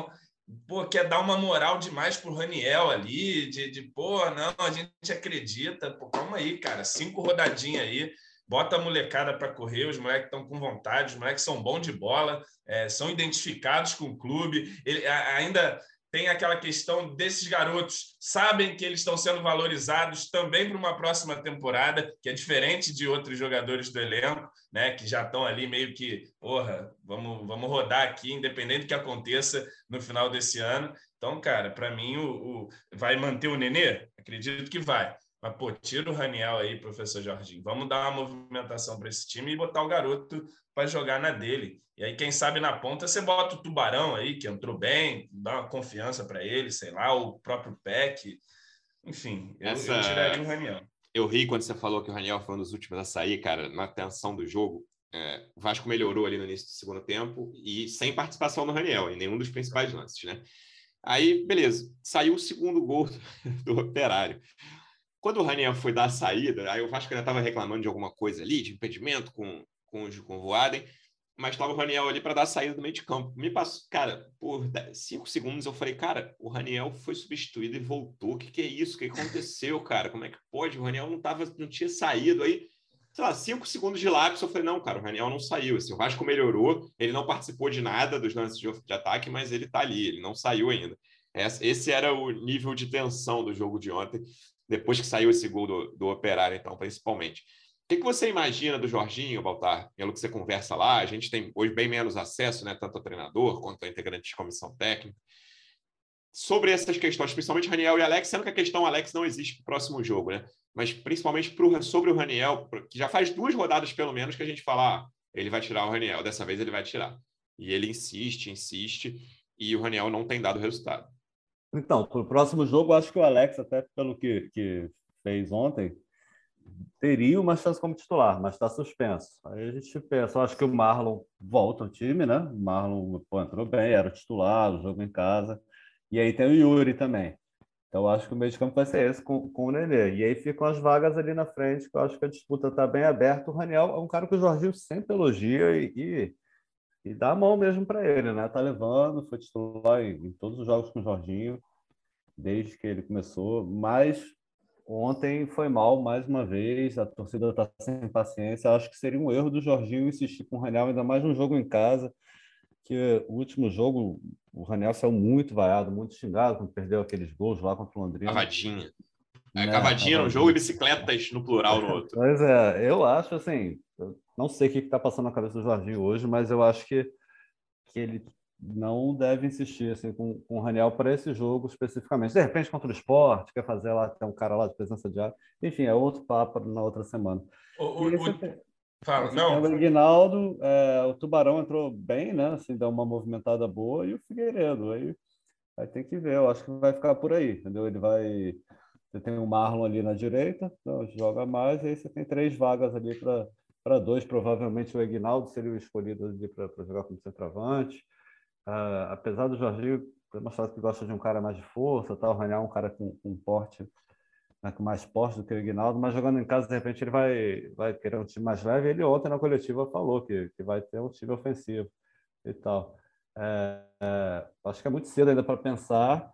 pô, quer dar uma moral demais pro Raniel ali, de, de pô, não, a gente acredita. Pô, calma aí, cara, cinco rodadinhas aí, bota a molecada para correr, os moleques estão com vontade, os moleques são bons de bola, é, são identificados com o clube. Ele, a, ainda tem aquela questão desses garotos, sabem que eles estão sendo valorizados também para uma próxima temporada, que é diferente de outros jogadores do elenco, né, que já estão ali meio que, porra, vamos, vamos rodar aqui, independente do que aconteça no final desse ano. Então, cara, para mim, o, o, vai manter o Nenê? Acredito que vai. Mas, pô, tira o Raniel aí, professor Jorginho. Vamos dar uma movimentação para esse time e botar o garoto para jogar na dele. E aí, quem sabe na ponta, você bota o Tubarão aí, que entrou bem, dá uma confiança para ele, sei lá, o próprio Peck. Enfim, eu, Essa... eu tiraria o Raniel. Eu ri quando você falou que o Raniel foi um dos últimos a sair, cara, na tensão do jogo. É, o Vasco melhorou ali no início do segundo tempo e sem participação do Raniel, em nenhum dos principais lances, né? Aí, beleza, saiu o segundo gol do Operário. Quando o Raniel foi dar a saída, aí o Vasco ainda estava reclamando de alguma coisa ali, de impedimento com, com, com o Voaden, mas estava o Raniel ali para dar a saída do meio de campo. Me passou, cara, por cinco segundos eu falei, cara, o Raniel foi substituído e voltou. O que, que é isso? O que aconteceu, cara? Como é que pode? O Raniel não, tava, não tinha saído. Aí, sei lá, cinco segundos de lapso, eu falei, não, cara, o Raniel não saiu. Assim, o Vasco melhorou, ele não participou de nada dos lances de, de ataque, mas ele está ali, ele não saiu ainda. Esse era o nível de tensão do jogo de ontem, depois que saiu esse gol do, do Operário, então, principalmente. O que, que você imagina do Jorginho, Baltar? Pelo que você conversa lá, a gente tem hoje bem menos acesso, né, tanto ao treinador quanto a integrante de comissão técnica, sobre essas questões, principalmente Raniel e Alex, sendo que a questão Alex não existe para o próximo jogo, né? Mas principalmente pro, sobre o Raniel, que já faz duas rodadas, pelo menos, que a gente fala, ah, ele vai tirar o Raniel, dessa vez ele vai tirar. E ele insiste, insiste, e o Raniel não tem dado resultado. Então, para o próximo jogo, acho que o Alex, até pelo que, que fez ontem, teria uma chance como titular, mas está suspenso. Aí a gente pensa, eu acho que o Marlon volta ao time, né? O Marlon pô, entrou bem, era o titular, o jogo em casa. E aí tem o Yuri também. Então, eu acho que o meio de campo vai ser esse com, com o Nenê. E aí ficam as vagas ali na frente, que eu acho que a disputa está bem aberta. O Raniel é um cara que o Jorginho sempre elogia e, e, e dá a mão mesmo para ele, né? Tá levando, foi titular em, em todos os jogos com o Jorginho, desde que ele começou, mas ontem foi mal mais uma vez, a torcida está sem paciência. Acho que seria um erro do Jorginho insistir com o Raniel, ainda mais num jogo em casa, que o último jogo o Raniel saiu muito vaiado, muito xingado quando perdeu aqueles gols lá contra o Londrina. Cavadinha. É, Né? cavadinha no jogo e bicicletas no plural no outro. Pois é, eu acho assim, eu não sei o que está passando na cabeça do Jorginho hoje, mas eu acho que, que ele não deve insistir assim, com, com o Raniel para esse jogo especificamente. De repente, contra o Sport, quer fazer lá, tem um cara lá de presença de área. Enfim, é outro papo na outra semana. O, o, e o... tem, Fala, não. O Aguinaldo, é, o Tubarão entrou bem, né? Assim, deu uma movimentada boa, e o Figueiredo. Aí vai ter que ver, eu acho que vai ficar por aí, entendeu? Ele vai. Você tem o Marlon ali na direita, então joga mais, e aí você tem três vagas ali para dois. Provavelmente o Aguinaldo seria o escolhido ali para jogar como centroavante. Uh, apesar do Jorginho ter mostrado que gosta de um cara mais de força, tal, o Raniel é um cara com, com porte, né, com mais porte do que o Aguinaldo, mas jogando em casa, de repente, ele vai, vai querer um time mais leve. Ele ontem na coletiva falou que, que vai ter um time ofensivo e tal. É, é, acho que é muito cedo ainda para pensar,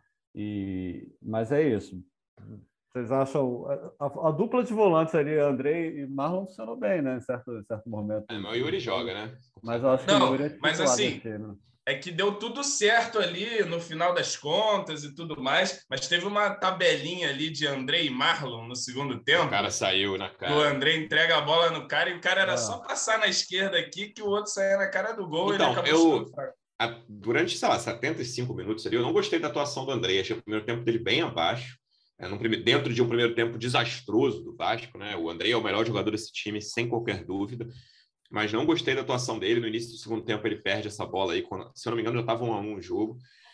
e, mas é isso. Vocês acham a, a, a dupla de volantes ali, Andrei e Marlon, funcionou bem, né? Em certo, em certo momento. É, mas o Yuri joga, né? Mas eu acho que não, o Yuri é mas assim, time. É que deu tudo certo ali no final das contas e tudo mais, mas teve uma tabelinha ali de Andrei e Marlon no segundo tempo. O cara saiu na cara. O Andrei entrega a bola no cara e o cara era ah. só passar na esquerda aqui que o outro saía na cara do gol então, e ele acabou eu, a, durante, sei lá, setenta e cinco minutos ali, eu não gostei da atuação do Andrei. Achei o primeiro tempo dele bem abaixo. É, no primeiro, dentro de um primeiro tempo desastroso do Vasco, né? O Andrei é o melhor jogador desse time, sem qualquer dúvida. Mas não gostei da atuação dele. No início do segundo tempo, ele perde essa bola aí. Quando, se eu não me engano, já estava um a um o jogo.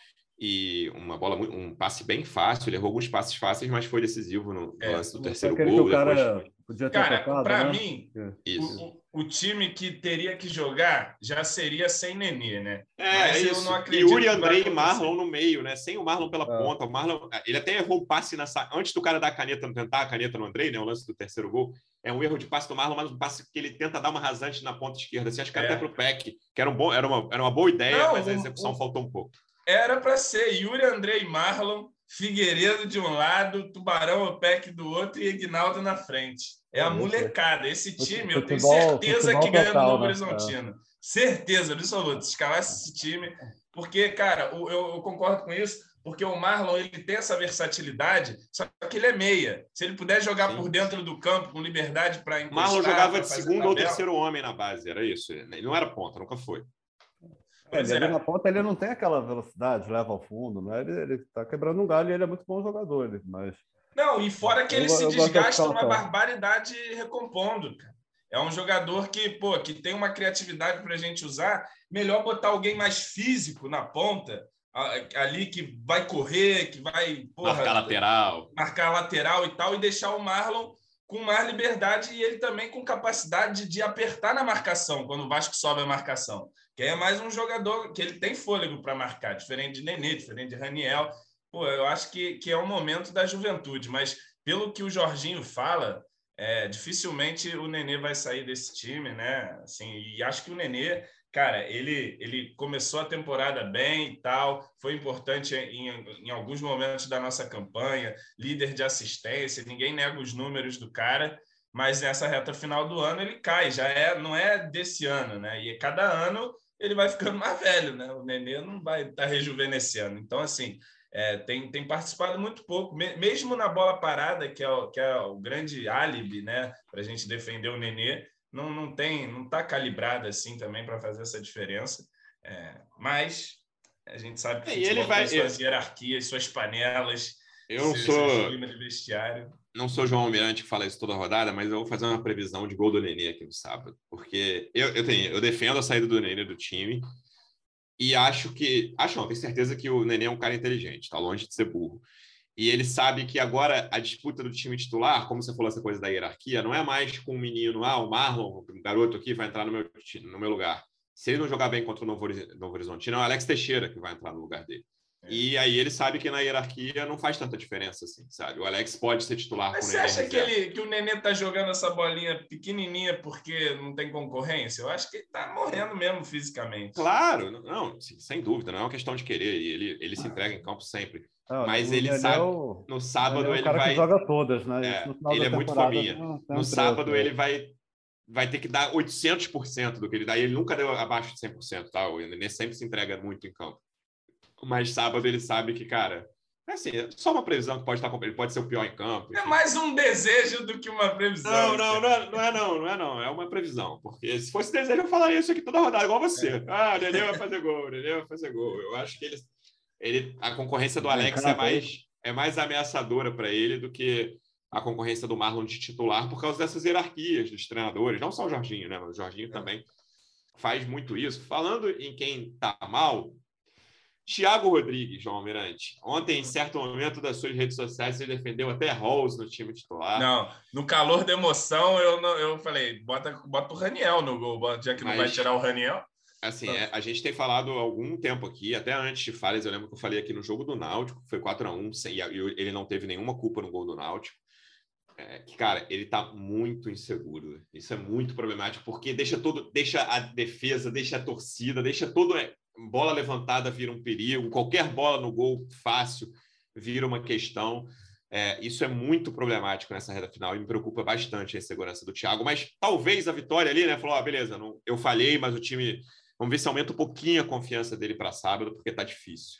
E uma bola, um passe bem fácil. Ele errou alguns passes fáceis, mas foi decisivo no, no é, lance do terceiro gol. Que o cara depois... podia ter cara, tocado, para né? mim, isso. O, o, o time que teria que jogar já seria sem Nenê, né? É, mas é eu isso. não acredito Yuri, que Andrei vai e Marlon no meio, né? Sem o Marlon pela é. ponta. O Marlon, ele até errou o passe nessa... antes do cara dar a caneta, tentar a caneta no Andrei, né? O lance do terceiro gol. É um erro de passe do Marlon, mas um passe que ele tenta dar uma rasante na ponta esquerda. Assim, acho que é. até para o Peck, que era, um bom, era, uma, era uma boa ideia, não, mas a execução o, faltou um pouco. era para ser Yuri, André e Marlon, Figueiredo de um lado, Tubarão Opec do outro e Ignaldo na frente. É a molecada. Esse time, eu tenho certeza que ganha do Novo Horizontino. Certeza absoluta. Escalar esse time. Porque, cara, eu, eu concordo com isso, porque o Marlon ele tem essa versatilidade, só que ele é meia. Se ele puder jogar Sim. por dentro do campo com liberdade para encostar... Marlon jogava de segundo tabela, ou terceiro homem na base, era isso. Ele não era ponta, nunca foi. É, ele, é. Na ponta ele não tem aquela velocidade, leva ao fundo, né? Ele, ele tá quebrando um galho e ele é muito bom jogador, ele, mas... Não, e fora que ele eu, se eu desgasta uma barbaridade recompondo, cara. É um jogador que, pô, que tem uma criatividade para a gente usar. Melhor botar alguém mais físico na ponta, ali que vai correr, que vai... Porra, marcar lateral. Marcar lateral e tal, e deixar o Marlon com mais liberdade e ele também com capacidade de apertar na marcação, quando o Vasco sobe a marcação. Que é mais um jogador que ele tem fôlego para marcar, diferente de Nenê, diferente de Raniel. Pô, eu acho que, que é um momento da juventude, mas pelo que o Jorginho fala, é, dificilmente o Nenê vai sair desse time, né? Assim, e acho que o Nenê, cara, ele, ele começou a temporada bem e tal, foi importante em, em alguns momentos da nossa campanha, líder de assistência, ninguém nega os números do cara, mas nessa reta final do ano ele cai, já é, não é desse ano, né? E cada ano ele vai ficando mais velho, né? O Nenê não vai estar tá rejuvenescendo. Então, assim, é, tem, tem participado muito pouco, mesmo na bola parada, que é o, que é o grande álibi, né? Para a gente defender o Nenê, não, não tem, não está calibrado assim também para fazer essa diferença. É, mas a gente sabe que é, futebol ele vai, tem suas eu... hierarquias, suas panelas, eu não seus, sou... seus climas de vestiário. Não sou João Almirante que fala isso toda rodada, mas eu vou fazer uma previsão de gol do Nenê aqui no sábado. Porque eu, eu, tenho, eu defendo a saída do Nenê do time e acho que... Acho não, tenho certeza que o Nenê é um cara inteligente, está longe de ser burro. E ele sabe que agora a disputa do time titular, como você falou essa coisa da hierarquia, não é mais com o menino, ah, o Marlon, um garoto aqui, vai entrar no meu, no meu lugar. Se ele não jogar bem contra o Novo, Novo Horizontino, é o Alex Teixeira que vai entrar no lugar dele. E aí ele sabe que na hierarquia não faz tanta diferença, assim, sabe? O Alex pode ser titular Mas com o Nenê. Mas você acha que, ele, que o Nenê tá jogando essa bolinha pequenininha porque não tem concorrência? Eu acho que ele tá morrendo mesmo fisicamente. Claro, não, sem dúvida, não é uma questão de querer. Ele, ele se entrega em campo sempre. Não, Mas ele Nenê sabe, o, no sábado é ele cara vai... Que joga todas, né? É, no ele é muito fominha. Não, no sábado trecho, ele vai... vai ter que dar oitocentos por cento do que ele dá. E ele nunca deu abaixo de cem por cento, tá? O Nenê sempre se entrega muito em campo. Mas sábado ele sabe que, cara, é assim, é só uma previsão que pode estar com ele, pode ser o pior em campo. Enfim. É mais um desejo do que uma previsão. Não, não, não é, não é não, não é não, é uma previsão. Porque se fosse desejo, eu falaria isso aqui toda rodada, igual você. É. Ah, o Nenê vai fazer gol, o Nenê vai fazer gol. Eu acho que ele, ele a concorrência do Alex é mais, é mais ameaçadora para ele do que a concorrência do Marlon de titular por causa dessas hierarquias dos treinadores. Não só o Jorginho, né? Mas o Jorginho é. também faz muito isso. Falando em quem tá mal... Thiago Rodrigues, João Almirante. Ontem, em certo momento das suas redes sociais, você defendeu até Rolls no time titular. Não, no calor da emoção, eu, não, eu falei, bota, bota o Raniel no gol, já que não Mas, vai tirar o Raniel. Assim, é, a gente tem falado há algum tempo aqui, até antes de falhas, eu lembro que eu falei aqui no jogo do Náutico, foi quatro a um, sem, e ele não teve nenhuma culpa no gol do Náutico. É, que, cara, ele tá muito inseguro. Isso é muito problemático, porque deixa todo, deixa a defesa, deixa a torcida, deixa todo... Bola levantada vira um perigo, qualquer bola no gol fácil vira uma questão. É, isso é muito problemático nessa reta final e me preocupa bastante a insegurança do Thiago. Mas talvez a vitória ali, né? Falou, ah, beleza, não, eu falhei, mas o time... Vamos ver se aumenta um pouquinho a confiança dele para sábado, porque tá difícil.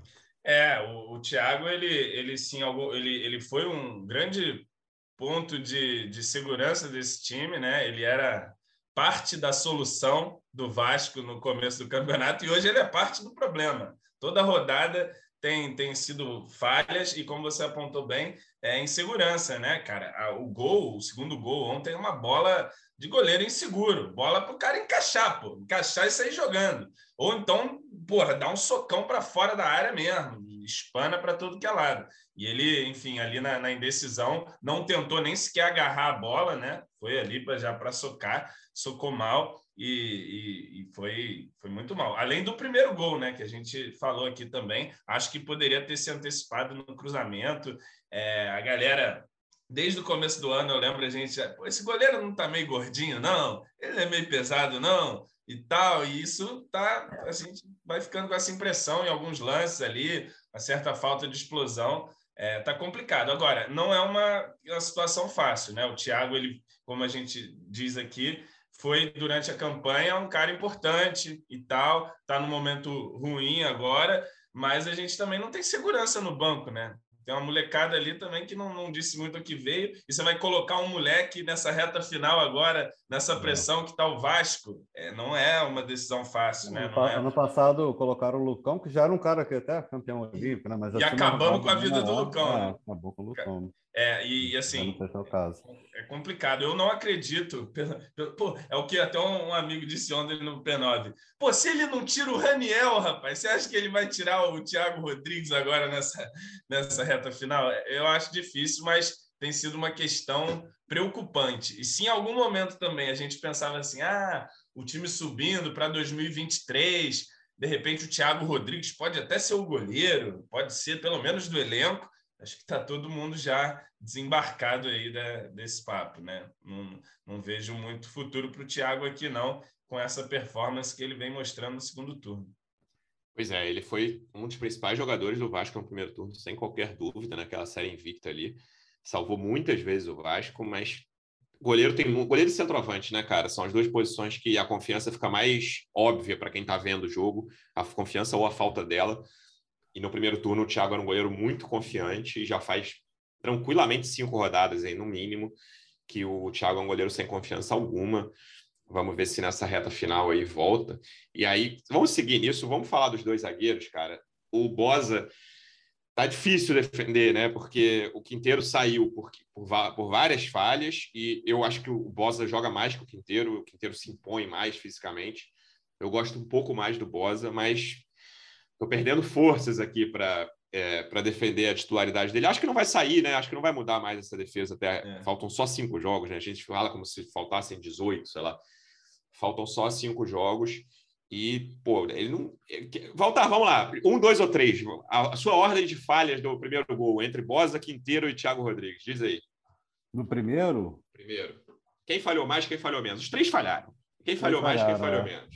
É, o, o Thiago, ele, ele sim, ele, ele foi um grande ponto de, de segurança desse time, né? Ele era... parte da solução do Vasco no começo do campeonato e hoje ele é parte do problema. Toda rodada tem, tem sido falhas e, como você apontou bem, é insegurança, né, cara? O gol, o segundo gol ontem é uma bola de goleiro inseguro, bola para o cara encaixar, pô, encaixar e sair jogando. Ou então, porra, dá um socão para fora da área mesmo, espana para todo que é lado. E ele, enfim, ali na, na indecisão, não tentou nem sequer agarrar a bola, né? Foi ali pra, já para socar, socou mal e, e, e foi, foi muito mal. Além do primeiro gol, né? Que a gente falou aqui também, acho que poderia ter se antecipado no cruzamento. É, a galera, desde o começo do ano, eu lembro a gente, pô, esse goleiro não tá meio gordinho, não? Ele é meio pesado, não? e tal, e isso tá, a gente vai ficando com essa impressão em alguns lances ali, uma certa falta de explosão, é, tá complicado. Agora, não é uma, uma situação fácil, né? O Thiago, ele, como a gente diz aqui, foi durante a campanha um cara importante e tal, tá num momento ruim agora, mas a gente também não tem segurança no banco, né? Tem uma molecada ali também que não, não disse muito o que veio, e você vai colocar um moleque nessa reta final agora, nessa pressão que está o Vasco. É, não é uma decisão fácil, né? Não é... Ano passado colocaram o Lucão, que já era um cara que até campeão olímpico, né? Mas e acabamos com a vida do Lucão, é, né? Acabou com o Lucão. É, e, e assim, não é, caso. é complicado. Eu não acredito. Pô, é o que até um amigo disse ontem no P nove. Pô, se ele não tira o Raniel, rapaz, você acha que ele vai tirar o Thiago Rodrigues agora nessa, nessa reta final? Eu acho difícil, mas tem sido uma questão preocupante. E se em algum momento também a gente pensava assim, ah, o time subindo para dois mil e vinte e três, de repente o Thiago Rodrigues pode até ser o goleiro, pode ser pelo menos do elenco, acho que está todo mundo já desembarcado aí da, desse papo, né? Não, não vejo muito futuro para o Thiago aqui, não, com essa performance que ele vem mostrando no segundo turno. Pois é, ele foi um dos principais jogadores do Vasco no primeiro turno, sem qualquer dúvida, naquela série invicta ali. Salvou muitas vezes o Vasco, mas goleiro tem goleiro e centroavante, né, cara? São as duas posições que a confiança fica mais óbvia para quem está vendo o jogo, a confiança ou a falta dela. E no primeiro turno o Thiago era um goleiro muito confiante e já faz tranquilamente cinco rodadas aí, no mínimo, que o Thiago é um goleiro sem confiança alguma. Vamos ver se nessa reta final aí volta. E aí, vamos seguir nisso, vamos falar dos dois zagueiros, cara. O Boza tá difícil defender, né? Porque o Quinteiro saiu por, por, por várias falhas e eu acho que o Boza joga mais que o Quinteiro, o Quinteiro se impõe mais fisicamente. Eu gosto um pouco mais do Boza, mas estou perdendo forças aqui para é, para defender a titularidade dele. Acho que não vai sair, né? Acho que não vai mudar mais essa defesa. Até é. Faltam só cinco jogos, né? A gente fala como se faltassem dezoito, sei lá. Faltam só cinco jogos. E, pô, ele não... Valtar, vamos lá. Um, dois ou três. A sua ordem de falhas do primeiro gol entre Boza, Quinteiro e Thiago Rodrigues. Diz aí. No primeiro? Primeiro. Quem falhou mais, quem falhou menos? Os três falharam. Quem falhou mais, quem falhou menos?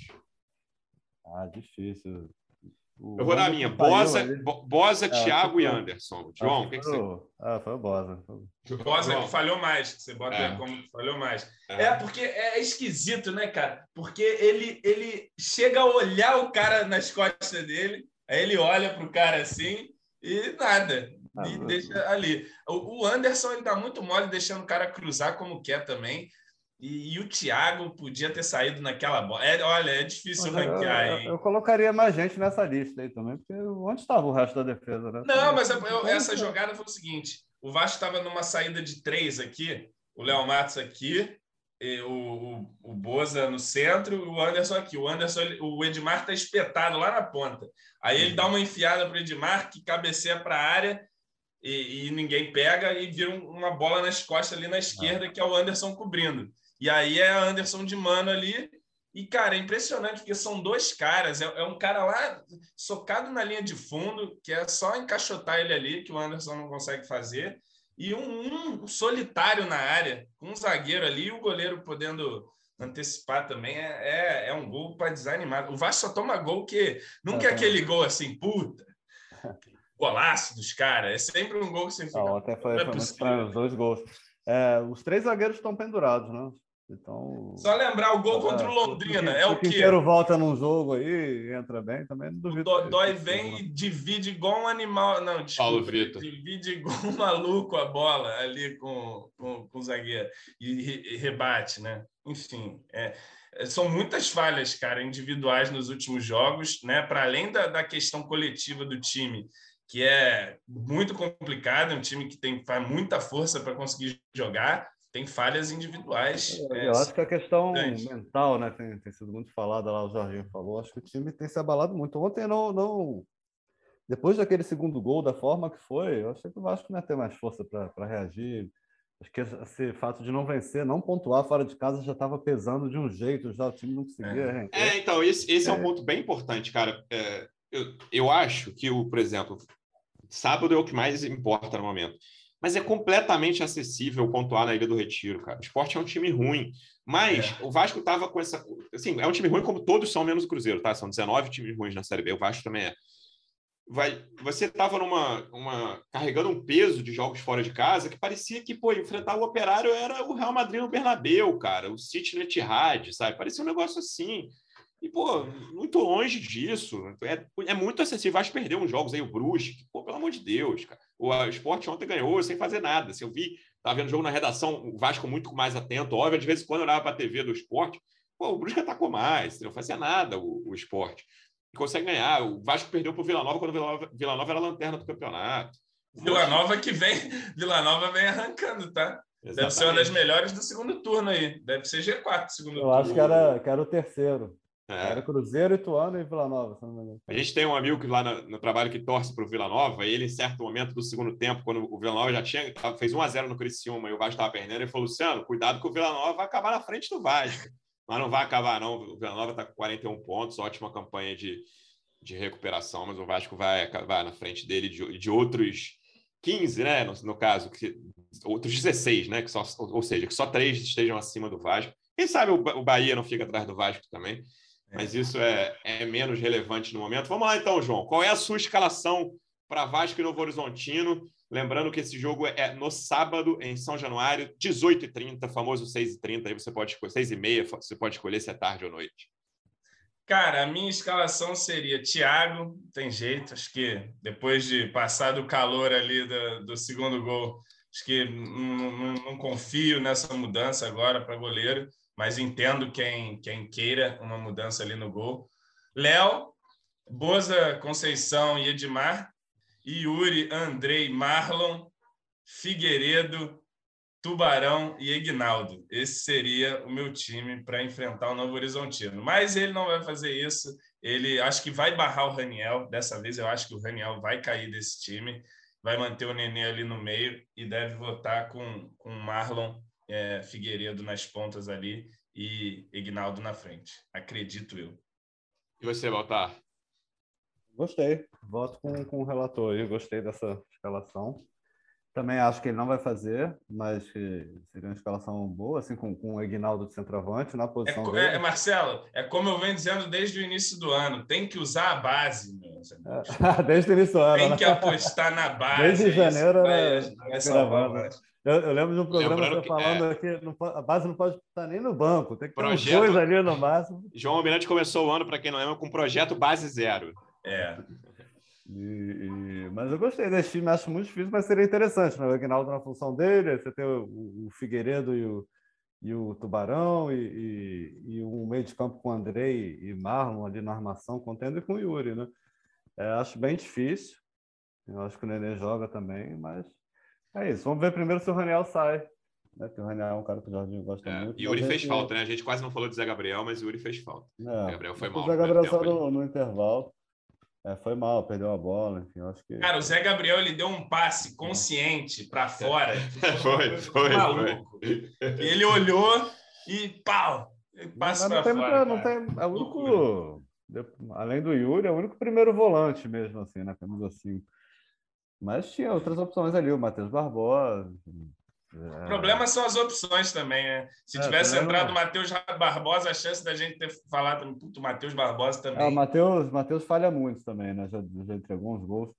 Ah, difícil. O Eu vou dar a minha. Boza, ele... Boza, Thiago ah, e Anderson. João, o que, que você... Ah, foi o Boza. Boza que falhou mais, que você bota é. como que falhou mais. É. é, porque é esquisito, né, cara? Porque ele, ele chega a olhar o cara nas costas dele, aí ele olha pro cara assim e nada. Ah, e deixa ali. O Anderson, ele tá muito mole, deixando o cara cruzar como quer também. E, e o Thiago podia ter saído naquela bola. É, olha, é difícil mas ranquear, eu, hein? Eu colocaria mais gente nessa lista aí também, porque onde estava o resto da defesa, né? Não, mas eu, eu, essa jogada foi o seguinte: o Vasco estava numa saída de três aqui, o Léo Matos aqui, o, o, o Boza no centro e o Anderson aqui. O Anderson, o Edmar está espetado lá na ponta. Aí ele dá uma enfiada para o Edmar, que cabeceia para a área e, e ninguém pega, e vira uma bola nas costas ali na esquerda, que é o Anderson cobrindo. E aí é a Anderson de mano ali. E, cara, é impressionante, porque são dois caras. É, é um cara lá socado na linha de fundo, que é só encaixotar ele ali, que o Anderson não consegue fazer. E um, um solitário na área, com um zagueiro ali, e o goleiro podendo antecipar também. É, é, é um gol para desanimar. O Vasco só toma gol que nunca é, é aquele gol assim, puta, golaço dos caras. É sempre um gol que você fica... Não, até foi, foi muito estranho, os dois gols. É, os três zagueiros estão pendurados, né? Então, só lembrar o gol é, contra o Londrina. É o quê? O Quinteiro volta num jogo aí, entra bem, também não duvido. O Dói vem e divide igual um animal. Não, desculpa. Vitor. Divide igual um maluco a bola ali com, com, com o zagueiro. E, e rebate, né? Enfim, é, são muitas falhas, cara, individuais nos últimos jogos, né? Para além da, da questão coletiva do time, que é muito complicado, é um time que tem, faz muita força para conseguir jogar. Tem falhas individuais. Eu, eu é, acho que a questão grande. mental, né, tem, tem sido muito falada lá, o Jorginho falou, acho que o time tem se abalado muito. Ontem não, não... Depois daquele segundo gol, da forma que foi, eu achei que o Vasco não ia ter mais força para reagir. Acho que esse fato de não vencer, não pontuar fora de casa já estava pesando de um jeito, já o time não conseguia. É, é então, esse, esse é. é um ponto bem importante, cara. É, eu, eu acho que, o, por exemplo, sábado é o que mais importa no momento. mas é completamente acessível pontuar na Ilha do Retiro, cara. O Sport é um time ruim, mas é. o Vasco estava com essa... Assim, é um time ruim como todos são, menos o Cruzeiro, tá? São dezenove times ruins na Série B, o Vasco também é. Vai, você estava numa, uma, carregando um peso de jogos fora de casa que parecia que, pô, enfrentar o Operário era o Real Madrid no Bernabéu, cara, o City no Etihad, sabe? Parecia um negócio assim. E, pô, muito longe disso. É, é muito acessível. O Vasco perdeu uns jogos aí, o Brusque, pô, pelo amor de Deus, cara. O Sport ontem ganhou sem fazer nada. Se eu vi, tava vendo o jogo na redação, o Vasco muito mais atento, óbvio, de vez em quando eu olhava para a T V do Sport, pô, o Brusque atacou mais, não fazia nada o, o Sport. E consegue ganhar. O Vasco perdeu para o Vila Nova quando o Vila Nova, Vila Nova era a lanterna do campeonato. Vila Nova que vem, Vila Nova vem arrancando, tá? Exatamente. Deve ser uma das melhores do segundo turno aí. Deve ser G quatro segundo eu turno. Eu acho que era, que era o terceiro. É. Era Cruzeiro, Ituano e Vila Nova. A gente tem um amigo que lá no, no trabalho que torce para o Vila Nova, e ele, em certo momento do segundo tempo, quando o Vila Nova já tinha, fez um a zero no Criciúma e o Vasco estava perdendo, ele falou: Luciano, cuidado que o Vila Nova vai acabar na frente do Vasco. Mas não vai acabar, não. O Vila Nova está com quarenta e um pontos, ótima campanha de, de recuperação, mas o Vasco vai acabar na frente dele de, de outros quinze, né? No, no caso, que, outros dezesseis, né? Que só, ou seja, que só três estejam acima do Vasco. Quem sabe o, o Bahia não fica atrás do Vasco também. Mas isso é, é menos relevante no momento. Vamos lá, então, João. Qual é a sua escalação para Vasco e Novo Horizontino? Lembrando que esse jogo é no sábado, em São Januário, dezoito e trinta, famoso seis e trinta. Aí você pode escolher, seis e meia, você pode escolher se é tarde ou noite. Cara, a minha escalação seria Thiago, tem jeito. Acho que depois de passar do calor ali do, do segundo gol, acho que não, não, não confio nessa mudança agora para goleiro. Mas entendo quem, quem queira uma mudança ali no gol. Léo, Boza, Conceição e Edmar, Yuri, Andrei, Marlon, Figueiredo, Tubarão e Egnaldo. Esse seria o meu time para enfrentar o Novo Horizontino. Mas ele não vai fazer isso. Ele acho que vai barrar o Raniel. Dessa vez eu acho que o Raniel vai cair desse time. Vai manter o Nenê ali no meio e deve votar com, com o Marlon, É, Figueiredo nas pontas ali e Egnaldo na frente. Acredito eu. E você, Baltar? Gostei. Voto com, com o relator aí. Gostei dessa escalação. Também acho que ele não vai fazer, mas que seria uma escalação boa, assim, com, com o Egnaldo de centroavante na posição é, dele. É, Marcelo, é como eu venho dizendo desde o início do ano. Tem que usar a base, meus amigos. É, desde o início do ano. Tem que apostar na base. Desde janeiro, vai, vai salvar, né? Eu, eu lembro de um programa você que, falando é... que não, a base não pode estar nem no banco, tem que ter projeto... uns dois ali no máximo. João Almirante começou o ano, para quem não lembra, com o projeto Base Zero. É. E, e... Mas eu gostei desse time, acho muito difícil, mas seria interessante, né? O Egnaldo na função dele, você tem o, o Figueiredo e o, e o Tubarão, e, e, e um meio de campo com o Andrei e Marlon ali na armação, contendo e com o Yuri, né? É, acho bem difícil. Eu acho que o Nenê joga também, mas é isso. Vamos ver primeiro se o Raniel sai. Né? Porque o Raniel é um cara que o Jorginho gosta é, muito. Yuri fez falta, né? A gente quase não falou de Zé Gabriel, mas o Yuri fez falta. É, o Zé Gabriel foi mal. O Zé Gabriel só no, no intervalo. É, foi mal, perdeu a bola, enfim, eu acho que... Cara, o Zé Gabriel, ele deu um passe consciente para fora. foi, foi, maluco. foi. Ele olhou e pau! Passe para fora. Muita, não tem, é o único, além do Yuri, é o único primeiro volante mesmo, assim, na camisa assim. Mas tinha outras opções ali, o Matheus Barbosa... O problema são as opções também, né? Se é, tivesse entrado o não... Matheus Barbosa, a chance da gente ter falado puto, o Matheus Barbosa também. É, o Matheus, Matheus falha muito também, né? Já, já entregou uns gols.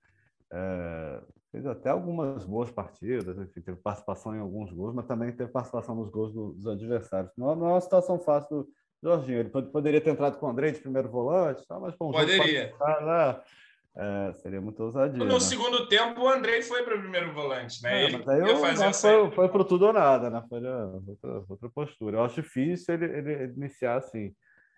É, fez até algumas boas partidas, enfim, teve participação em alguns gols, mas também teve participação nos gols do, dos adversários. Não, não é uma situação fácil do Jorginho. Ele poderia ter entrado com o Andrei de primeiro volante, tá? Mas bom, poderia. Jogo É, seria muito ousadia. No né? segundo tempo, o Andrei foi para o primeiro volante, né? É, ele mas aí ia fazer essa... foi, foi para tudo ou nada, né? Foi outra, outra postura. Eu acho difícil ele, ele iniciar assim.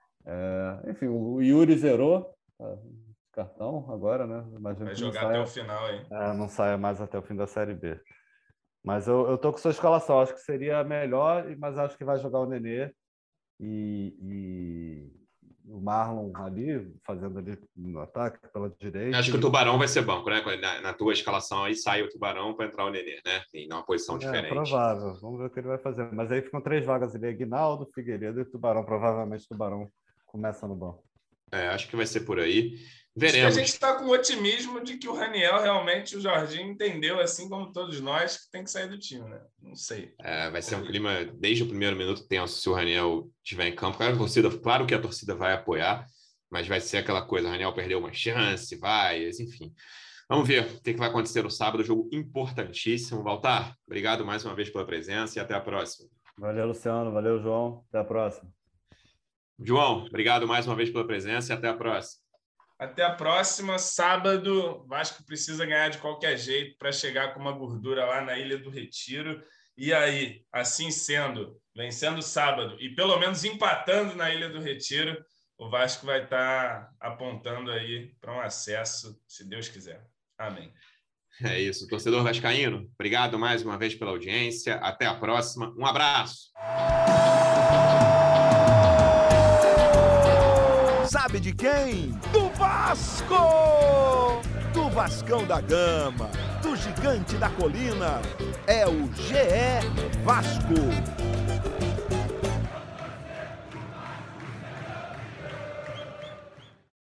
É, enfim, o Yuri zerou tá, cartão agora, né? Imagino vai que jogar saia, até o final aí. É, não saia mais até o fim da Série B. Mas eu, eu tô com sua escalação. Acho que seria melhor, mas acho que vai jogar o Nenê e... e... o Marlon ali, fazendo ali no ataque pela direita. Acho que o Tubarão vai ser banco, né? Na, na tua escalação aí sai o Tubarão para entrar o Nenê, né? Em uma posição é, diferente. Provável. Vamos ver o que ele vai fazer. Mas aí ficam três vagas ali: Aguinaldo, Figueiredo e Tubarão. Provavelmente o Tubarão começa no banco. É, acho que vai ser por aí. Veremos. Acho que a gente está com o otimismo de que o Raniel realmente, o Jorginho, entendeu, assim como todos nós, que tem que sair do time, né? Não sei. É, vai ser um clima, desde o primeiro minuto, tenso se o Raniel estiver em campo. Claro, a torcida, claro que a torcida vai apoiar, mas vai ser aquela coisa, o Raniel perdeu uma chance, vai, enfim. Vamos ver o que vai acontecer no sábado, jogo importantíssimo. Baltar, obrigado mais uma vez pela presença e até a próxima. Valeu, Luciano. Valeu, João. Até a próxima. João, obrigado mais uma vez pela presença e até a próxima. Até a próxima. Sábado, o Vasco precisa ganhar de qualquer jeito para chegar com uma gordura lá na Ilha do Retiro. E aí, assim sendo, vencendo sábado e pelo menos empatando na Ilha do Retiro, o Vasco vai estar apontando aí para um acesso, se Deus quiser. Amém. É isso. Torcedor vascaíno, obrigado mais uma vez pela audiência. Até a próxima. Um abraço. Sabe de quem? Do Vasco! Do Vascão da Gama, do Gigante da Colina. É o G E Vasco.